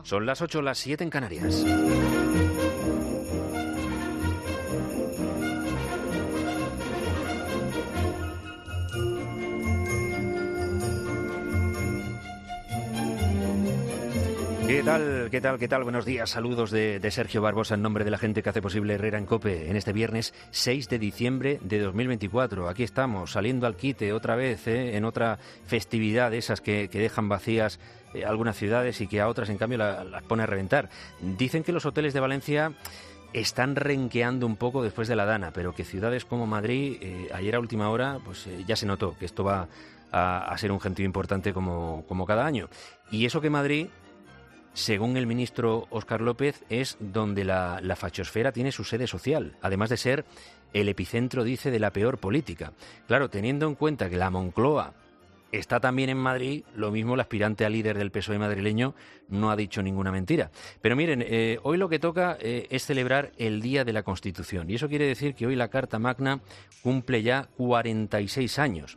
Son las 8, las 7 en Canarias. ¿Qué tal? ¿Qué tal? ¿Qué tal? Buenos días. Saludos de Sergio Barbosa en nombre de la gente que hace posible Herrera en COPE en este viernes 6 de diciembre de 2024. Aquí estamos, saliendo al quite otra vez, en otra festividad de esas que dejan vacías algunas ciudades y que a otras, en cambio, las pone a reventar. Dicen que los hoteles de Valencia están renqueando un poco después de la Dana, pero que ciudades como Madrid, ayer a última hora, pues ya se notó que esto va a ser un gentío importante como cada año. Y eso que Madrid, según el ministro Óscar López, es donde la fachosfera tiene su sede social, además de ser el epicentro, dice, de la peor política. Claro, teniendo en cuenta que la Moncloa está también en Madrid, lo mismo el aspirante a líder del PSOE madrileño no ha dicho ninguna mentira. Pero miren, hoy lo que toca es celebrar el Día de la Constitución, y eso quiere decir que hoy la Carta Magna cumple ya 46 años.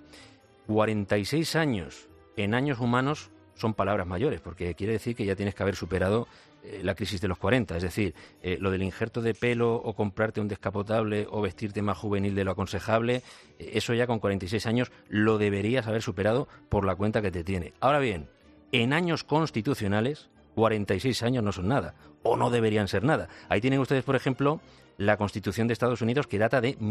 46 años en años humanos son palabras mayores, porque quiere decir que ya tienes que haber superado la crisis de los 40, es decir, lo del injerto de pelo o comprarte un descapotable o vestirte más juvenil de lo aconsejable, eso ya con 46 años lo deberías haber superado por la cuenta que te tiene. Ahora bien, en años constitucionales, 46 años no son nada, o no deberían ser nada. Ahí tienen ustedes, por ejemplo, la Constitución de Estados Unidos, que data de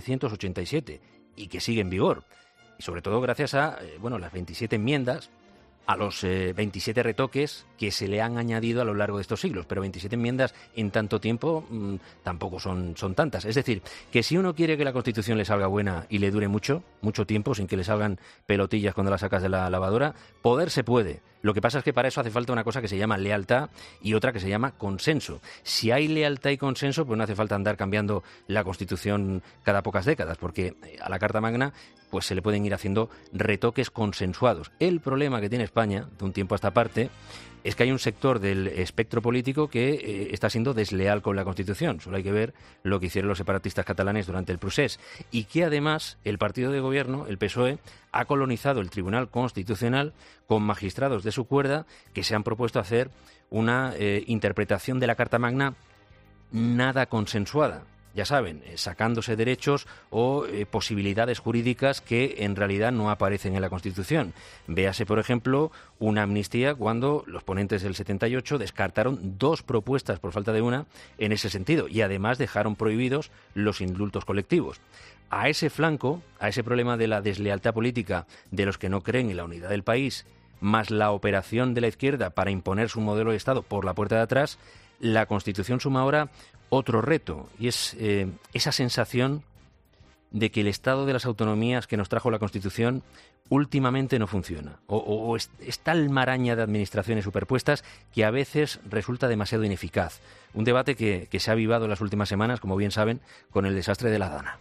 1787 y que sigue en vigor, y sobre todo gracias a las 27 enmiendas, a los 27 retoques que se le han añadido a lo largo de estos siglos, pero 27 enmiendas en tanto tiempo tampoco son tantas. Es decir, que si uno quiere que la Constitución le salga buena y le dure mucho tiempo, sin que le salgan pelotillas cuando la sacas de la lavadora, poder se puede. Lo que pasa es que para eso hace falta una cosa que se llama lealtad y otra que se llama consenso. Si hay lealtad y consenso, pues no hace falta andar cambiando la Constitución cada pocas décadas, porque a la Carta Magna pues se le pueden ir haciendo retoques consensuados. El problema que tiene España, de un tiempo a esta parte, es que hay un sector del espectro político que está siendo desleal con la Constitución. Solo hay que ver lo que hicieron los separatistas catalanes durante el procés. Y que además el partido de gobierno, el PSOE, ha colonizado el Tribunal Constitucional con magistrados de su cuerda que se han propuesto hacer una interpretación de la Carta Magna nada consensuada. Ya saben, sacándose derechos o posibilidades jurídicas que en realidad no aparecen en la Constitución. Véase, por ejemplo, una amnistía cuando los ponentes del 78 descartaron 2 propuestas por falta de una en ese sentido y además dejaron prohibidos los indultos colectivos. A ese flanco, a ese problema de la deslealtad política de los que no creen en la unidad del país, más la operación de la izquierda para imponer su modelo de Estado por la puerta de atrás, la Constitución suma ahora otro reto, y es esa sensación de que el estado de las autonomías que nos trajo la Constitución últimamente no funciona, o es tal maraña de administraciones superpuestas que a veces resulta demasiado ineficaz. Un debate que se ha avivado en las últimas semanas, como bien saben, con el desastre de la Dana.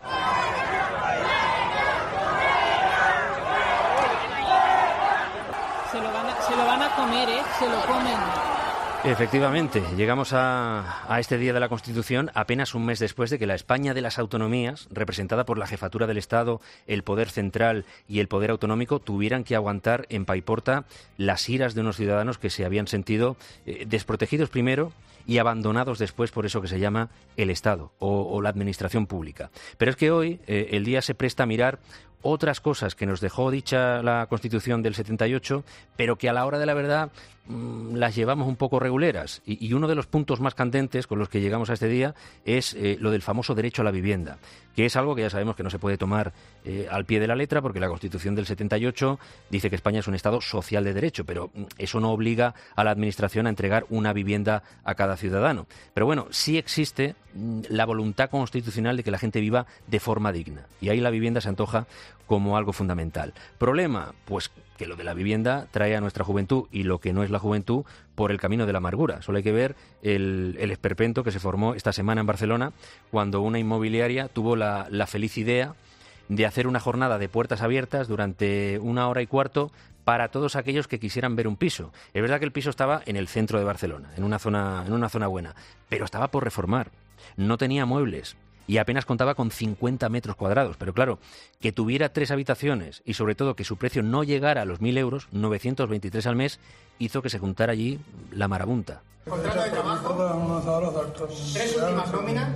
Se lo van a comer, se lo comen. Efectivamente, llegamos a este Día de la Constitución apenas un mes después de que la España de las autonomías, representada por la jefatura del Estado, el poder central y el poder autonómico, tuvieran que aguantar en paiporta las iras de unos ciudadanos que se habían sentido desprotegidos primero y abandonados después por eso que se llama el Estado o la administración pública. Pero es que hoy el día se presta a mirar otras cosas que nos dejó dicha la Constitución del 78, pero que a la hora de la verdad las llevamos un poco reguleras. Y uno de los puntos más candentes con los que llegamos a este día es lo del famoso derecho a la vivienda, que es algo que ya sabemos que no se puede tomar al pie de la letra, porque la Constitución del 78 dice que España es un Estado social de derecho, pero eso no obliga a la Administración a entregar una vivienda a cada ciudadano. Pero bueno, sí existe la voluntad constitucional de que la gente viva de forma digna, y ahí la vivienda se antoja como algo fundamental. ¿Problema? Pues que lo de la vivienda trae a nuestra juventud, y lo que no es la juventud, por el camino de la amargura. Solo hay que ver el esperpento que se formó esta semana en Barcelona, cuando una inmobiliaria tuvo la feliz idea de hacer una jornada de puertas abiertas durante 1 hora y cuarto para todos aquellos que quisieran ver un piso. Es verdad que el piso estaba en el centro de Barcelona, en una zona buena, pero estaba por reformar. No tenía muebles, y apenas contaba con 50 metros cuadrados. Pero claro, que tuviera 3 habitaciones y sobre todo que su precio no llegara a los 1.000 euros, 923 al mes, hizo que se juntara allí la marabunta. Contrato de trabajo, 3 últimas nóminas,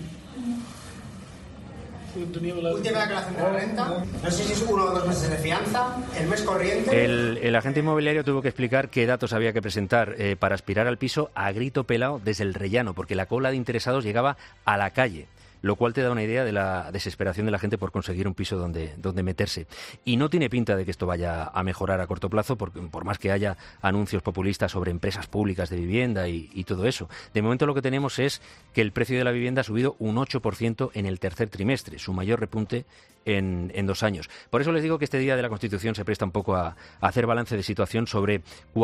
última declaración de la renta, no sé si es 1 o 2 meses de fianza, el mes corriente. El agente inmobiliario tuvo que explicar qué datos había que presentar para aspirar al piso a grito pelado desde el rellano, porque la cola de interesados llegaba a la calle, lo cual te da una idea de la desesperación de la gente por conseguir un piso donde meterse. Y no tiene pinta de que esto vaya a mejorar a corto plazo, porque por más que haya anuncios populistas sobre empresas públicas de vivienda y todo eso. De momento lo que tenemos es que el precio de la vivienda ha subido un 8% en el tercer trimestre, su mayor repunte en 2 años. Por eso les digo que este Día de la Constitución se presta un poco a hacer balance de situación sobre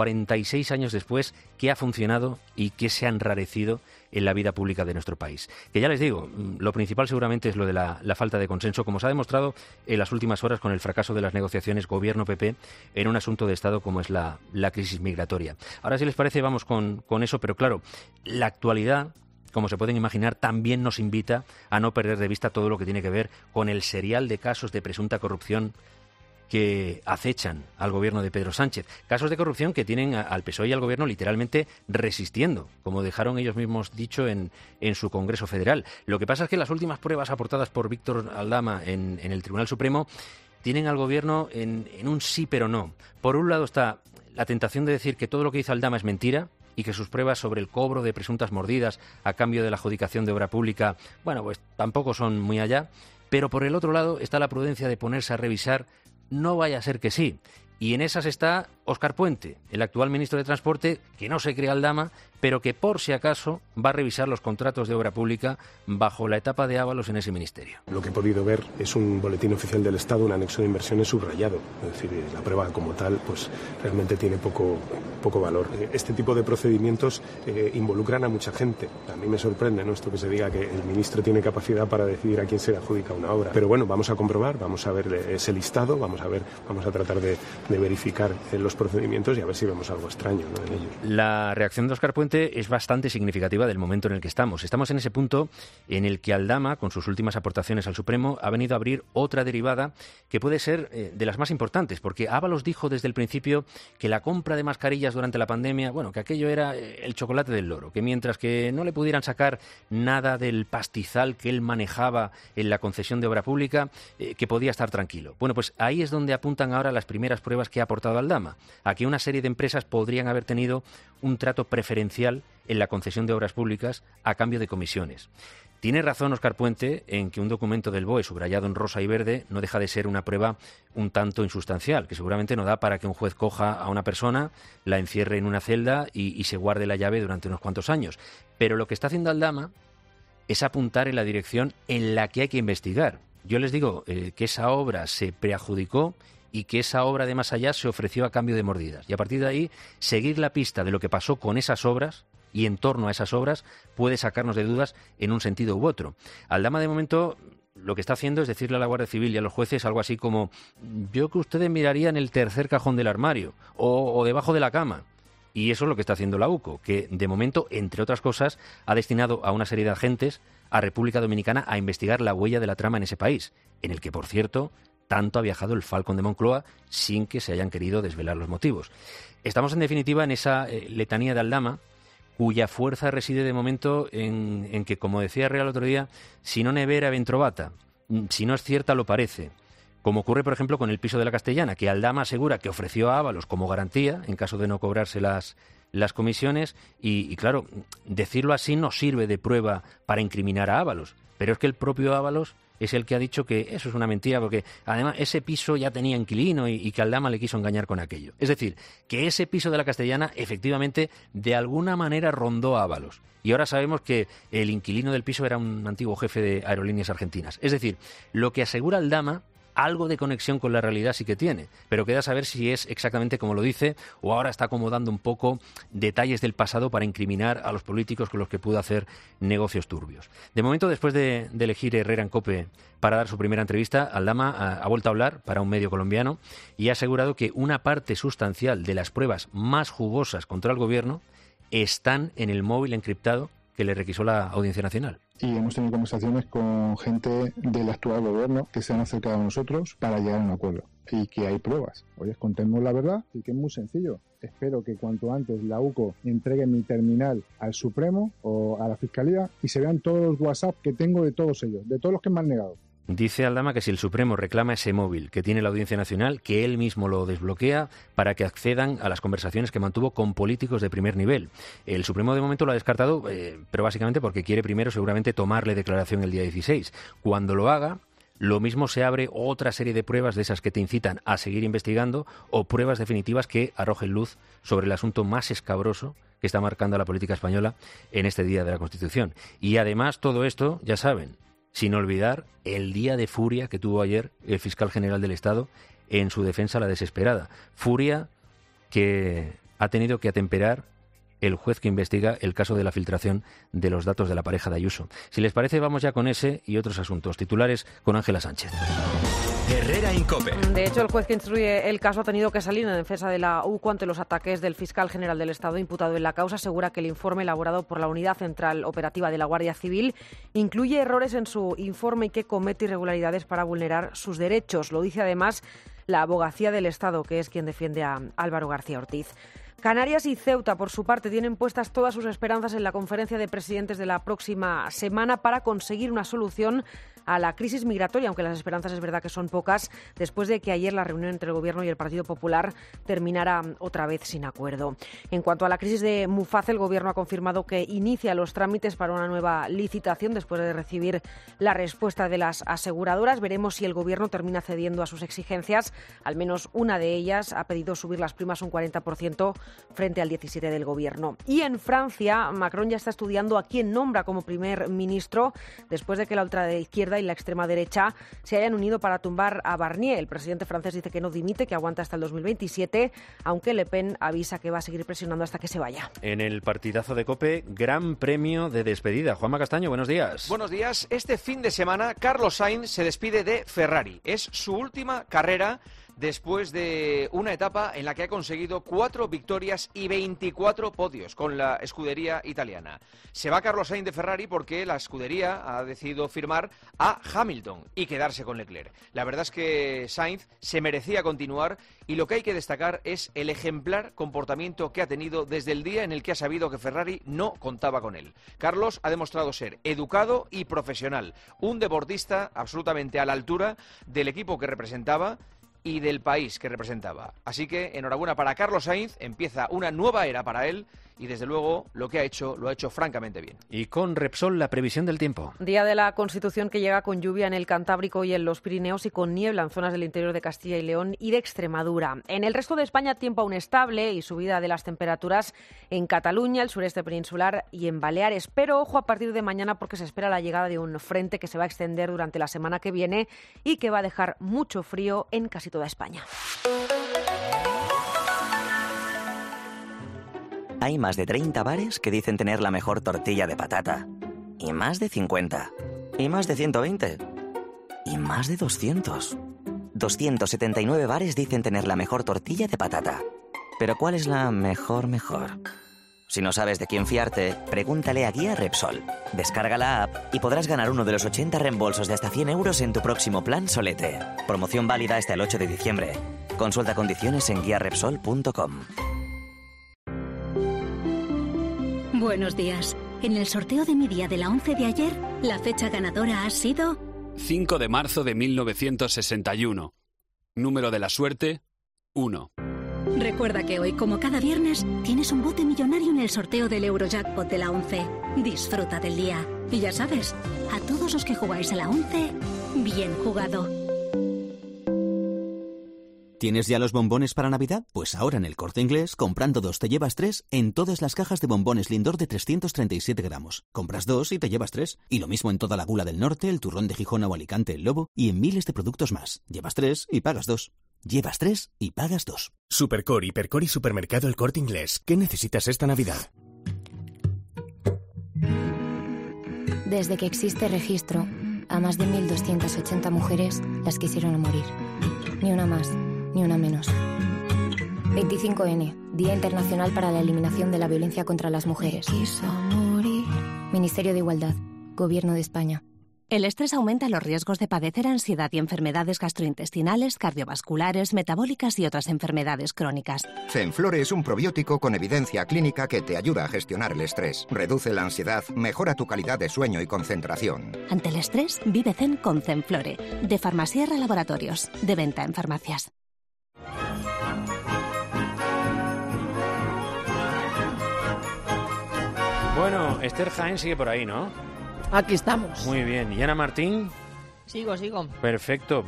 46 años después qué ha funcionado y qué se ha enrarecido en la vida pública de nuestro país. Que ya les digo, lo principal seguramente es lo de la falta de consenso, como se ha demostrado en las últimas horas con el fracaso de las negociaciones Gobierno-PP en un asunto de Estado como es la crisis migratoria. Ahora, si les parece, vamos con eso, pero claro, la actualidad, como se pueden imaginar, también nos invita a no perder de vista todo lo que tiene que ver con el serial de casos de presunta corrupción que acechan al gobierno de Pedro Sánchez. Casos de corrupción que tienen al PSOE y al gobierno literalmente resistiendo, como dejaron ellos mismos dicho en su Congreso Federal. Lo que pasa es que las últimas pruebas aportadas por Víctor Aldama en el Tribunal Supremo tienen al gobierno en un sí pero no. Por un lado está la tentación de decir que todo lo que dice Aldama es mentira y que sus pruebas sobre el cobro de presuntas mordidas a cambio de la adjudicación de obra pública, bueno, pues tampoco son muy allá. Pero por el otro lado está la prudencia de ponerse a revisar, no vaya a ser que sí. Y en esas está Óscar Puente, el actual ministro de Transporte, que no se cree Aldama, pero que por si acaso va a revisar los contratos de obra pública bajo la etapa de Ábalos en ese ministerio. Lo que he podido ver es un boletín oficial del Estado, un anexo de inversiones subrayado. Es decir, la prueba como tal pues realmente tiene poco valor. Este tipo de procedimientos involucran a mucha gente. A mí me sorprende, ¿no?, esto que se diga que el ministro tiene capacidad para decidir a quién se le adjudica una obra. Pero bueno, vamos a comprobar, vamos a ver ese listado, vamos a tratar de verificar los procedimientos y a ver si vemos algo extraño, ¿no?, en ellos. La reacción de Óscar Puente es bastante significativa del momento en el que estamos. Estamos en ese punto en el que Aldama, con sus últimas aportaciones al Supremo, ha venido a abrir otra derivada que puede ser de las más importantes, porque Ábalos dijo desde el principio que la compra de mascarillas durante la pandemia, bueno, que aquello era el chocolate del loro, que mientras que no le pudieran sacar nada del pastizal que él manejaba en la concesión de obra pública, que podía estar tranquilo. Bueno, pues ahí es donde apuntan ahora las primeras pruebas que ha aportado Aldama, a que una serie de empresas podrían haber tenido un trato preferencial en la concesión de obras públicas a cambio de comisiones. Tiene razón Óscar Puente en que un documento del BOE subrayado en rosa y verde no deja de ser una prueba un tanto insustancial, que seguramente no da para que un juez coja a una persona, la encierre en una celda y se guarde la llave durante unos cuantos años. Pero lo que está haciendo Aldama es apuntar en la dirección en la que hay que investigar. Yo les digo que esa obra se preadjudicó y que esa obra de más allá se ofreció a cambio de mordidas. Y a partir de ahí, seguir la pista de lo que pasó con esas obras y en torno a esas obras puede sacarnos de dudas en un sentido u otro. Aldama, de momento, lo que está haciendo es decirle a la Guardia Civil y a los jueces algo así como: yo que ustedes mirarían el tercer cajón del armario o debajo de la cama. Y eso es lo que está haciendo la UCO, que de momento, entre otras cosas, ha destinado a una serie de agentes a República Dominicana a investigar la huella de la trama en ese país, en el que, por cierto, tanto ha viajado el Falcon de Moncloa sin que se hayan querido desvelar los motivos. Estamos, en definitiva, en esa letanía de Aldama, cuya fuerza reside de momento en que, como decía Real el otro día, si no nevera ben trovata, si no es cierta lo parece. Como ocurre, por ejemplo, con el piso de la Castellana, que Aldama asegura que ofreció a Ábalos como garantía en caso de no cobrarse las comisiones y claro, decirlo así no sirve de prueba para incriminar a Ábalos, pero es que el propio Ábalos es el que ha dicho que eso es una mentira, porque además ese piso ya tenía inquilino y que Aldama le quiso engañar con aquello. Es decir, que ese piso de la Castellana efectivamente de alguna manera rondó a Ábalos. Y ahora sabemos que el inquilino del piso era un antiguo jefe de Aerolíneas Argentinas. Es decir, lo que asegura Aldama, algo de conexión con la realidad sí que tiene, pero queda saber si es exactamente como lo dice o ahora está acomodando un poco detalles del pasado para incriminar a los políticos con los que pudo hacer negocios turbios. De momento, después de elegir Herrera en COPE para dar su primera entrevista, Aldama ha vuelto a hablar para un medio colombiano y ha asegurado que una parte sustancial de las pruebas más jugosas contra el gobierno están en el móvil encriptado que le requisó la Audiencia Nacional. y hemos tenido conversaciones con gente del actual gobierno que se han acercado a nosotros para llegar a un acuerdo y que hay pruebas. Oye, contemos la verdad y que es muy sencillo. Espero que cuanto antes la UCO entregue mi terminal al Supremo o a la Fiscalía y se vean todos los WhatsApp que tengo de todos ellos, de todos los que me han negado. Dice Aldama que si el Supremo reclama ese móvil que tiene la Audiencia Nacional, que él mismo lo desbloquea para que accedan a las conversaciones que mantuvo con políticos de primer nivel. El Supremo de momento lo ha descartado, pero básicamente porque quiere primero seguramente tomarle declaración el día 16. Cuando lo haga, lo mismo se abre otra serie de pruebas de esas que te incitan a seguir investigando o pruebas definitivas que arrojen luz sobre el asunto más escabroso que está marcando a la política española en este día de la Constitución. Y además todo esto, ya saben, sin olvidar el día de furia que tuvo ayer el fiscal general del Estado en su defensa a la desesperada. Furia que ha tenido que atemperar el juez que investiga el caso de la filtración de los datos de la pareja de Ayuso. Si les parece, vamos ya con ese y otros asuntos. Titulares con Ángela Sánchez. Herrera Incope. De hecho, el juez que instruye el caso ha tenido que salir en defensa de la UCO ante los ataques del fiscal general del Estado imputado en la causa. Asegura que el informe elaborado por la Unidad Central Operativa de la Guardia Civil incluye errores en su informe y que comete irregularidades para vulnerar sus derechos. Lo dice además la Abogacía del Estado, que es quien defiende a Álvaro García Ortiz. Canarias y Ceuta, por su parte, tienen puestas todas sus esperanzas en la conferencia de presidentes de la próxima semana para conseguir una solución a la crisis migratoria, aunque las esperanzas es verdad que son pocas, después de que ayer la reunión entre el Gobierno y el Partido Popular terminara otra vez sin acuerdo. En cuanto a la crisis de Muface, el Gobierno ha confirmado que inicia los trámites para una nueva licitación después de recibir la respuesta de las aseguradoras. Veremos si el Gobierno termina cediendo a sus exigencias. Al menos una de ellas ha pedido subir las primas un 40% frente al 17% del Gobierno. Y en Francia, Macron ya está estudiando a quién nombra como primer ministro después de que la ultraizquierda y la extrema derecha se hayan unido para tumbar a Barnier. El presidente francés dice que no dimite, que aguanta hasta el 2027, aunque Le Pen avisa que va a seguir presionando hasta que se vaya. En el partidazo de COPE, gran premio de despedida. Juanma Castaño, buenos días. Buenos días. Este fin de semana, Carlos Sainz se despide de Ferrari. Es su última carrera después de una etapa en la que ha conseguido 4 victorias y 24 podios con la escudería italiana. Se va Carlos Sainz de Ferrari porque la escudería ha decidido firmar a Hamilton y quedarse con Leclerc. La verdad es que Sainz se merecía continuar y lo que hay que destacar es el ejemplar comportamiento que ha tenido desde el día en el que ha sabido que Ferrari no contaba con él. Carlos ha demostrado ser educado y profesional, un deportista absolutamente a la altura del equipo que representaba y del país que representaba. Así que enhorabuena para Carlos Sainz, empieza una nueva era para él y desde luego lo que ha hecho, lo ha hecho francamente bien. Y con Repsol, la previsión del tiempo. Día de la Constitución que llega con lluvia en el Cantábrico y en los Pirineos y con niebla en zonas del interior de Castilla y León y de Extremadura. En el resto de España, tiempo aún estable y subida de las temperaturas en Cataluña, el sureste peninsular y en Baleares. Pero ojo a partir de mañana porque se espera la llegada de un frente que se va a extender durante la semana que viene y que va a dejar mucho frío en casi toda España. Hay más de 30 bares que dicen tener la mejor tortilla de patata. Y más de 50. Y más de 120. Y más de 200. 279 bares dicen tener la mejor tortilla de patata. Pero ¿cuál es la mejor? Si no sabes de quién fiarte, pregúntale a Guía Repsol. Descarga la app y podrás ganar uno de los 80 reembolsos de hasta 100 euros en tu próximo plan Solete. Promoción válida hasta el 8 de diciembre. Consulta condiciones en guiarepsol.com. Buenos días. En el sorteo de mi día de la 11 de ayer, la fecha ganadora ha sido 5 de marzo de 1961. Número de la suerte, 1. Recuerda que hoy, como cada viernes, tienes un bote millonario en el sorteo del Eurojackpot de la 11. Disfruta del día. Y ya sabes, a todos los que jugáis a la 11, bien jugado. ¿Tienes ya los bombones para Navidad? Pues ahora en El Corte Inglés, comprando 2 te llevas 3 en todas las cajas de bombones Lindor de 337 gramos. Compras 2 y te llevas 3. Y lo mismo en toda la Gula del Norte, el turrón de Gijona o Alicante, el Lobo y en miles de productos más. Llevas 3 y pagas 2. Llevas 3 y pagas 2. Supercor, Hipercor y Supermercado El Corte Inglés. ¿Qué necesitas esta Navidad? Desde que existe registro, a más de 1.280 mujeres las quisieron morir. Ni una más, ni una menos. 25N, Día Internacional para la Eliminación de la Violencia contra las Mujeres. Ministerio de Igualdad, Gobierno de España. El estrés aumenta los riesgos de padecer ansiedad y enfermedades gastrointestinales, cardiovasculares, metabólicas y otras enfermedades crónicas. Zenflore es un probiótico con evidencia clínica que te ayuda a gestionar el estrés, reduce la ansiedad, mejora tu calidad de sueño y concentración. Ante el estrés, vive zen con Zenflore, de Farmasierra Laboratorios, de venta en farmacias. Bueno, Esther Jaén sigue por ahí, ¿no? Aquí estamos. Muy bien. ¿Y Ana Martín? Sigo. Perfecto.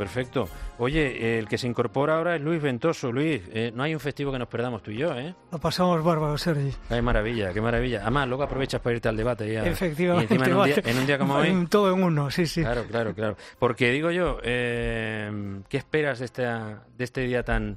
Oye, el que se incorpora ahora es Luis Ventoso. Luis, no hay un festivo que nos perdamos tú y yo, ¿eh? Lo pasamos bárbaro, Sergi. Qué maravilla. Además, luego aprovechas para irte al debate ya. Efectivamente. Y encima en un día como hoy. Todo en uno, sí. Claro. Porque digo yo, ¿qué esperas de este día tan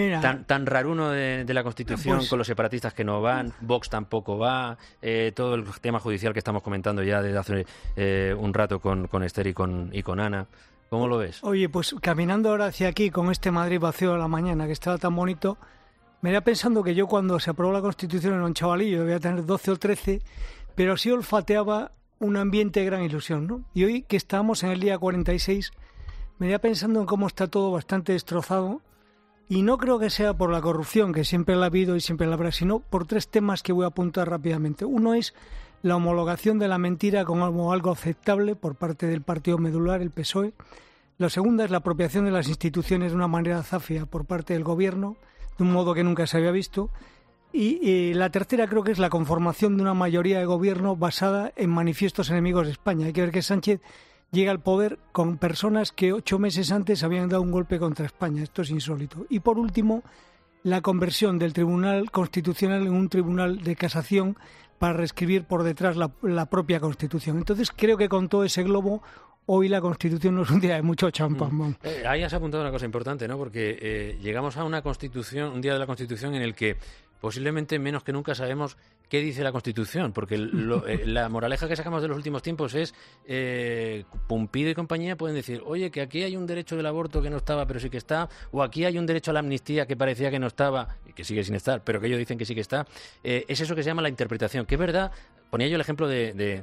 raruno de la Constitución, pues, con los separatistas que no van, Vox tampoco va, todo el tema judicial que estamos comentando ya desde hace un rato con Esther y con Ana? ¿Cómo lo ves? Oye, pues caminando ahora hacia aquí con este Madrid vacío de la mañana, que estaba tan bonito, me iba pensando que yo cuando se aprobó la Constitución era un chavalillo, debía tener 12 o 13, pero sí olfateaba un ambiente de gran ilusión, ¿no? Y hoy que estamos en el día 46, me iba pensando en cómo está todo bastante destrozado, y no creo que sea por la corrupción, que siempre la ha habido y siempre la habrá, sino por 3 temas que voy a apuntar rápidamente. Uno es la homologación de la mentira como algo aceptable por parte del partido medular, el PSOE. La segunda es la apropiación de las instituciones de una manera zafia por parte del gobierno, de un modo que nunca se había visto. Y la tercera creo que es la conformación de una mayoría de gobierno basada en manifiestos enemigos de España. Hay que ver que Sánchez llega al poder con personas que 8 meses antes habían dado un golpe contra España. Esto es insólito. Y por último, la conversión del Tribunal Constitucional en un tribunal de casación para reescribir por detrás la propia Constitución. Entonces creo que con todo ese globo, hoy la Constitución no es un día de mucho champán. Ahí has apuntado una cosa importante, ¿no? Porque llegamos a una Constitución, un día de la Constitución en el que posiblemente menos que nunca sabemos qué dice la Constitución, porque la moraleja que sacamos de los últimos tiempos es Pumpido y compañía pueden decir, oye, que aquí hay un derecho del aborto que no estaba, pero sí que está, o aquí hay un derecho a la amnistía que parecía que no estaba, y que sigue sin estar, pero que ellos dicen que sí que está. Es eso que se llama la interpretación, que es verdad. Ponía yo el ejemplo de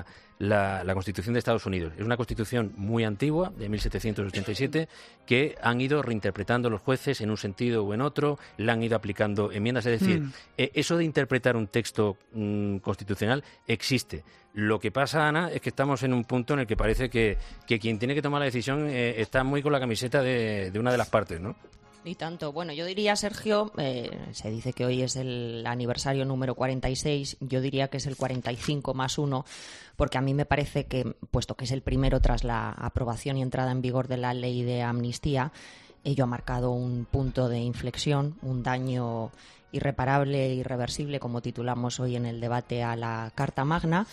la Constitución de Estados Unidos. Es una Constitución muy antigua, de 1787, que han ido reinterpretando los jueces en un sentido o en otro, le han ido aplicando enmiendas. Es decir, eso de interpretar un texto constitucional existe. Lo que pasa, Ana, es que estamos en un punto en el que parece que quien tiene que tomar la decisión está muy con la camiseta de una de las partes, ¿no? Y tanto. Bueno, yo diría, Sergio, se dice que hoy es el aniversario número 46, yo diría que es el 45 más 1, porque a mí me parece que, puesto que es el primero tras la aprobación y entrada en vigor de la ley de amnistía, ello ha marcado un punto de inflexión, un daño irreparable e irreversible, como titulamos hoy en el debate, a la Carta Magna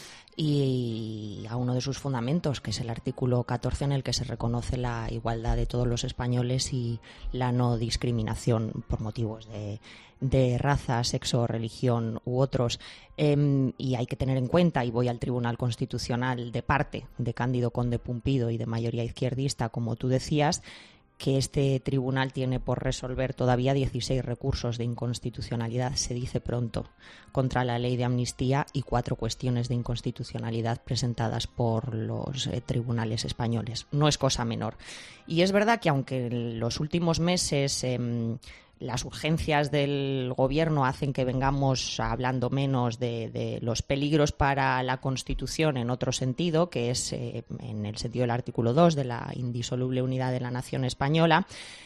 y a uno de sus fundamentos, que es el artículo 14, en el que se reconoce la igualdad de todos los españoles y la no discriminación por motivos de raza, sexo, religión u otros. Y hay que tener en cuenta, y voy al Tribunal Constitucional de parte de Cándido Conde Pumpido y de mayoría izquierdista, como tú decías, que este tribunal tiene por resolver todavía 16 recursos de inconstitucionalidad, se dice pronto, contra la ley de amnistía y 4 cuestiones de inconstitucionalidad presentadas por los tribunales españoles. No es cosa menor. Y es verdad que aunque en los últimos meses las urgencias del gobierno hacen que vengamos hablando menos de los peligros para la Constitución en otro sentido, que es en el sentido del artículo 2 de la indisoluble unidad de la nación española,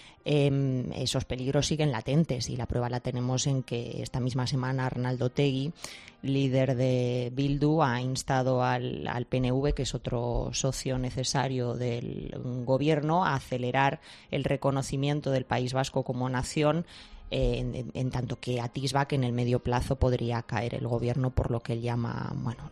esos peligros siguen latentes, y la prueba la tenemos en que esta misma semana Arnaldo Otegi, líder de Bildu, ha instado al PNV, que es otro socio necesario del gobierno, a acelerar el reconocimiento del País Vasco como nación, en tanto que atisba que en el medio plazo podría caer el gobierno por lo que él llama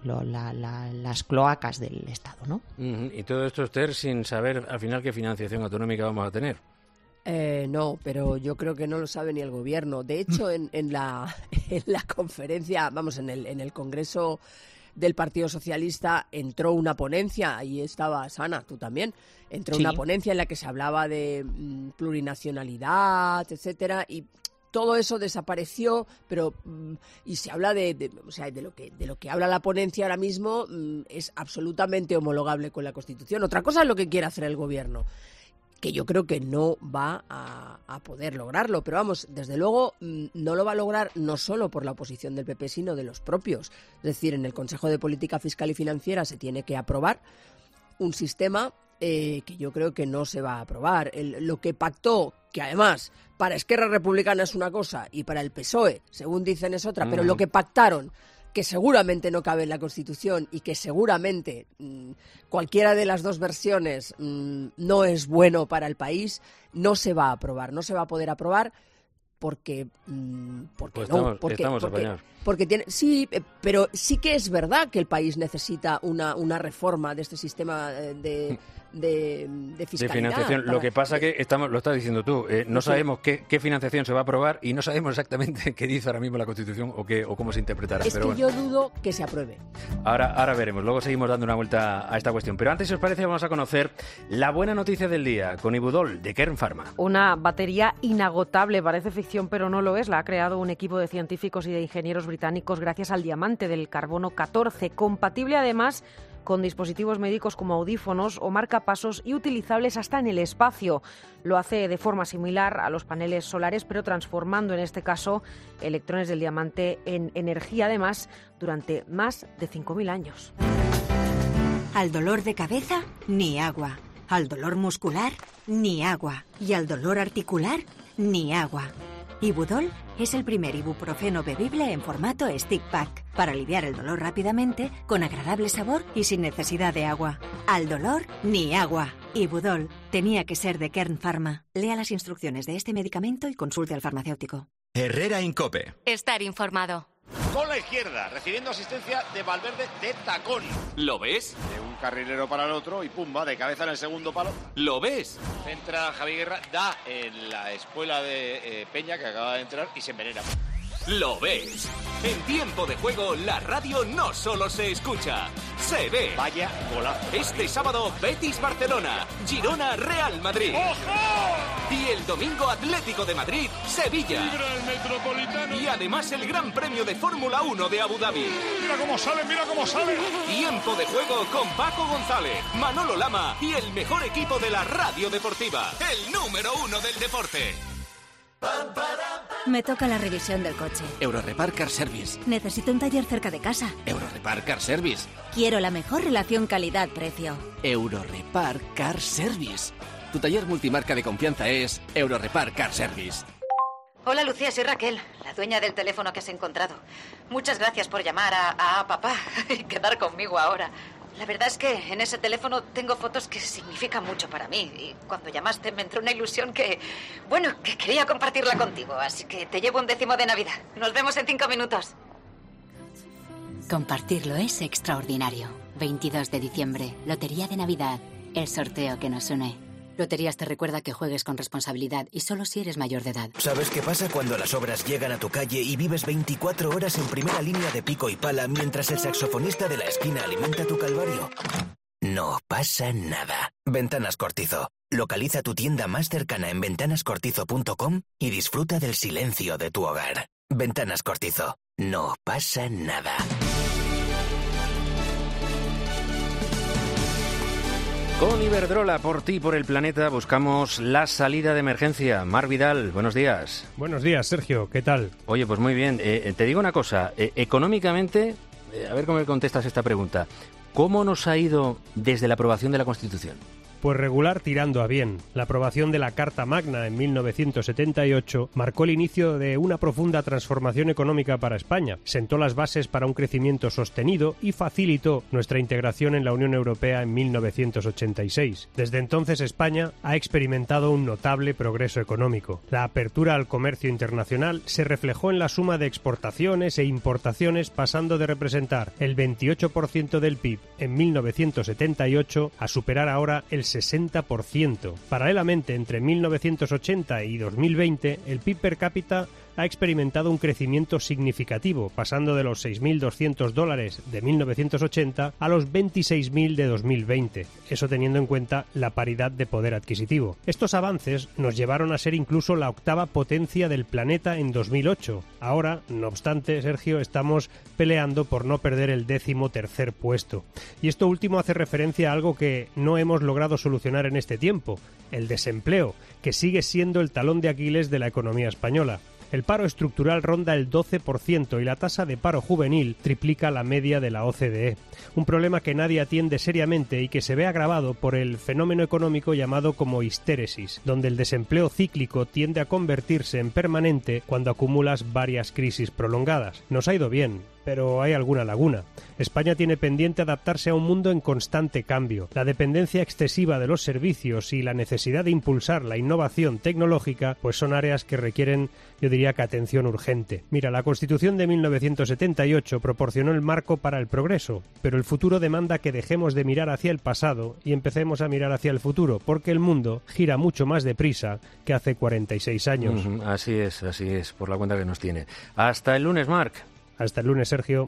las cloacas del Estado, ¿no? Y todo esto, Esther, sin saber al final qué financiación autonómica vamos a tener. No, pero yo creo que no lo sabe ni el gobierno. De hecho, en la conferencia, en el Congreso del Partido Socialista entró una ponencia, ahí estaba Sana, tú también, entró una ponencia en la que se hablaba de plurinacionalidad, etcétera, y todo eso desapareció, pero y se habla de lo que habla la ponencia ahora mismo es absolutamente homologable con la Constitución. Otra cosa es lo que quiere hacer el Gobierno, que yo creo que no va a poder lograrlo, pero vamos, desde luego no lo va a lograr no solo por la oposición del PP, sino de los propios. Es decir, en el Consejo de Política Fiscal y Financiera se tiene que aprobar un sistema que yo creo que no se va a aprobar. Lo que pactó, que además para Esquerra Republicana es una cosa y para el PSOE, según dicen, es otra, pero lo que pactaron, que seguramente no cabe en la Constitución y que seguramente cualquiera de las dos versiones no es bueno para el país, no se va a aprobar, no se va a poder aprobar porque tiene, sí, pero sí que es verdad que el país necesita una reforma de este sistema de fiscalidad. De financiación. Lo que pasa que lo estás diciendo tú, no sabemos qué financiación se va a aprobar y no sabemos exactamente qué dice ahora mismo la Constitución o cómo se interpretará. Es que yo dudo que se apruebe. Ahora veremos, luego seguimos dando una vuelta a esta cuestión. Pero antes, si os parece, vamos a conocer la buena noticia del día con Ibudol de Kern Pharma. Una batería inagotable, parece ficción, pero no lo es. La ha creado un equipo de científicos y de ingenieros británicos gracias al diamante del carbono 14, compatible además con dispositivos médicos como audífonos o marcapasos y utilizables hasta en el espacio. Lo hace de forma similar a los paneles solares, pero transformando en este caso electrones del diamante en energía, además, durante más de 5.000 años. Al dolor de cabeza, ni agua. Al dolor muscular, ni agua. Y al dolor articular, ni agua. Ibudol es el primer ibuprofeno bebible en formato stick pack para aliviar el dolor rápidamente, con agradable sabor y sin necesidad de agua. Al dolor, ni agua. Ibudol tenía que ser de Kern Pharma. Lea las instrucciones de este medicamento y consulte al farmacéutico. Herrera Incope. Estar informado. Con la izquierda, recibiendo asistencia de Valverde de tacón. ¿Lo ves? De un carrilero para el otro y pumba, de cabeza en el segundo palo. ¿Lo ves? Entra Javi Guerra, da en la espuela de Peña, que acaba de entrar, y se envenena. ¿Lo ves? En tiempo de juego, la radio no solo se escucha, se ve. Vaya golazo. Este sábado, Betis-Barcelona, Girona-Real Madrid. ¡Ojo! Y el domingo, Atlético de Madrid-Sevilla. Libra el Metropolitano. Y además el Gran Premio de Fórmula 1 de Abu Dhabi. Mira cómo sale, mira cómo sale. Tiempo de juego con Paco González, Manolo Lama y el mejor equipo de la radio deportiva. El número 1 del deporte. Me toca la revisión del coche. Eurorepar Car Service. Necesito un taller cerca de casa. Eurorepar Car Service. Quiero la mejor relación calidad-precio. Eurorepar Car Service. Tu taller multimarca de confianza es Eurorepar Car Service. Hola Lucía, soy Raquel, la dueña del teléfono que has encontrado. Muchas gracias por llamar a papá y quedar conmigo ahora. La verdad es que en ese teléfono tengo fotos que significan mucho para mí. Y cuando llamaste me entró una ilusión que quería compartirla contigo. Así que te llevo un décimo de Navidad. Nos vemos en 5 minutos. Compartirlo es extraordinario. 22 de diciembre, Lotería de Navidad. El sorteo que nos une. Loterías te recuerda que juegues con responsabilidad y solo si eres mayor de edad. ¿Sabes qué pasa cuando las obras llegan a tu calle y vives 24 horas en primera línea de pico y pala mientras el saxofonista de la esquina alimenta tu calvario? No pasa nada. Ventanas Cortizo. Localiza tu tienda más cercana en ventanascortizo.com y disfruta del silencio de tu hogar. Ventanas Cortizo. No pasa nada. Con Iberdrola, por ti, por el planeta, buscamos la salida de emergencia. Mar Vidal, buenos días. Buenos días, Sergio, ¿qué tal? Oye, pues muy bien. Te digo una cosa, económicamente, a ver cómo me contestas esta pregunta. ¿Cómo nos ha ido desde la aprobación de la Constitución? Pues regular tirando a bien. La aprobación de la Carta Magna en 1978 marcó el inicio de una profunda transformación económica para España, sentó las bases para un crecimiento sostenido y facilitó nuestra integración en la Unión Europea en 1986. Desde entonces España ha experimentado un notable progreso económico. La apertura al comercio internacional se reflejó en la suma de exportaciones e importaciones, pasando de representar el 28% del PIB en 1978 a superar ahora el 60%. Paralelamente, entre 1980 y 2020, el PIB per cápita ha experimentado un crecimiento significativo, pasando de los $6.200 de 1980 a los $26.000 de 2020, eso teniendo en cuenta la paridad de poder adquisitivo. Estos avances nos llevaron a ser incluso la octava potencia del planeta en 2008. Ahora, no obstante, Sergio, estamos peleando por no perder el 13º puesto. Y esto último hace referencia a algo que no hemos logrado solucionar en este tiempo, el desempleo, que sigue siendo el talón de Aquiles de la economía española. El paro estructural ronda el 12% y la tasa de paro juvenil triplica la media de la OCDE. Un problema que nadie atiende seriamente y que se ve agravado por el fenómeno económico llamado como histéresis, donde el desempleo cíclico tiende a convertirse en permanente cuando acumulas varias crisis prolongadas. Nos ha ido bien, pero hay alguna laguna. España tiene pendiente adaptarse a un mundo en constante cambio. La dependencia excesiva de los servicios y la necesidad de impulsar la innovación tecnológica, pues son áreas que requieren, yo diría que atención urgente. Mira, la Constitución de 1978 proporcionó el marco para el progreso, pero el futuro demanda que dejemos de mirar hacia el pasado y empecemos a mirar hacia el futuro, porque el mundo gira mucho más deprisa que hace 46 años. Así es, por la cuenta que nos tiene. Hasta el lunes, Marc. Hasta el lunes, Sergio.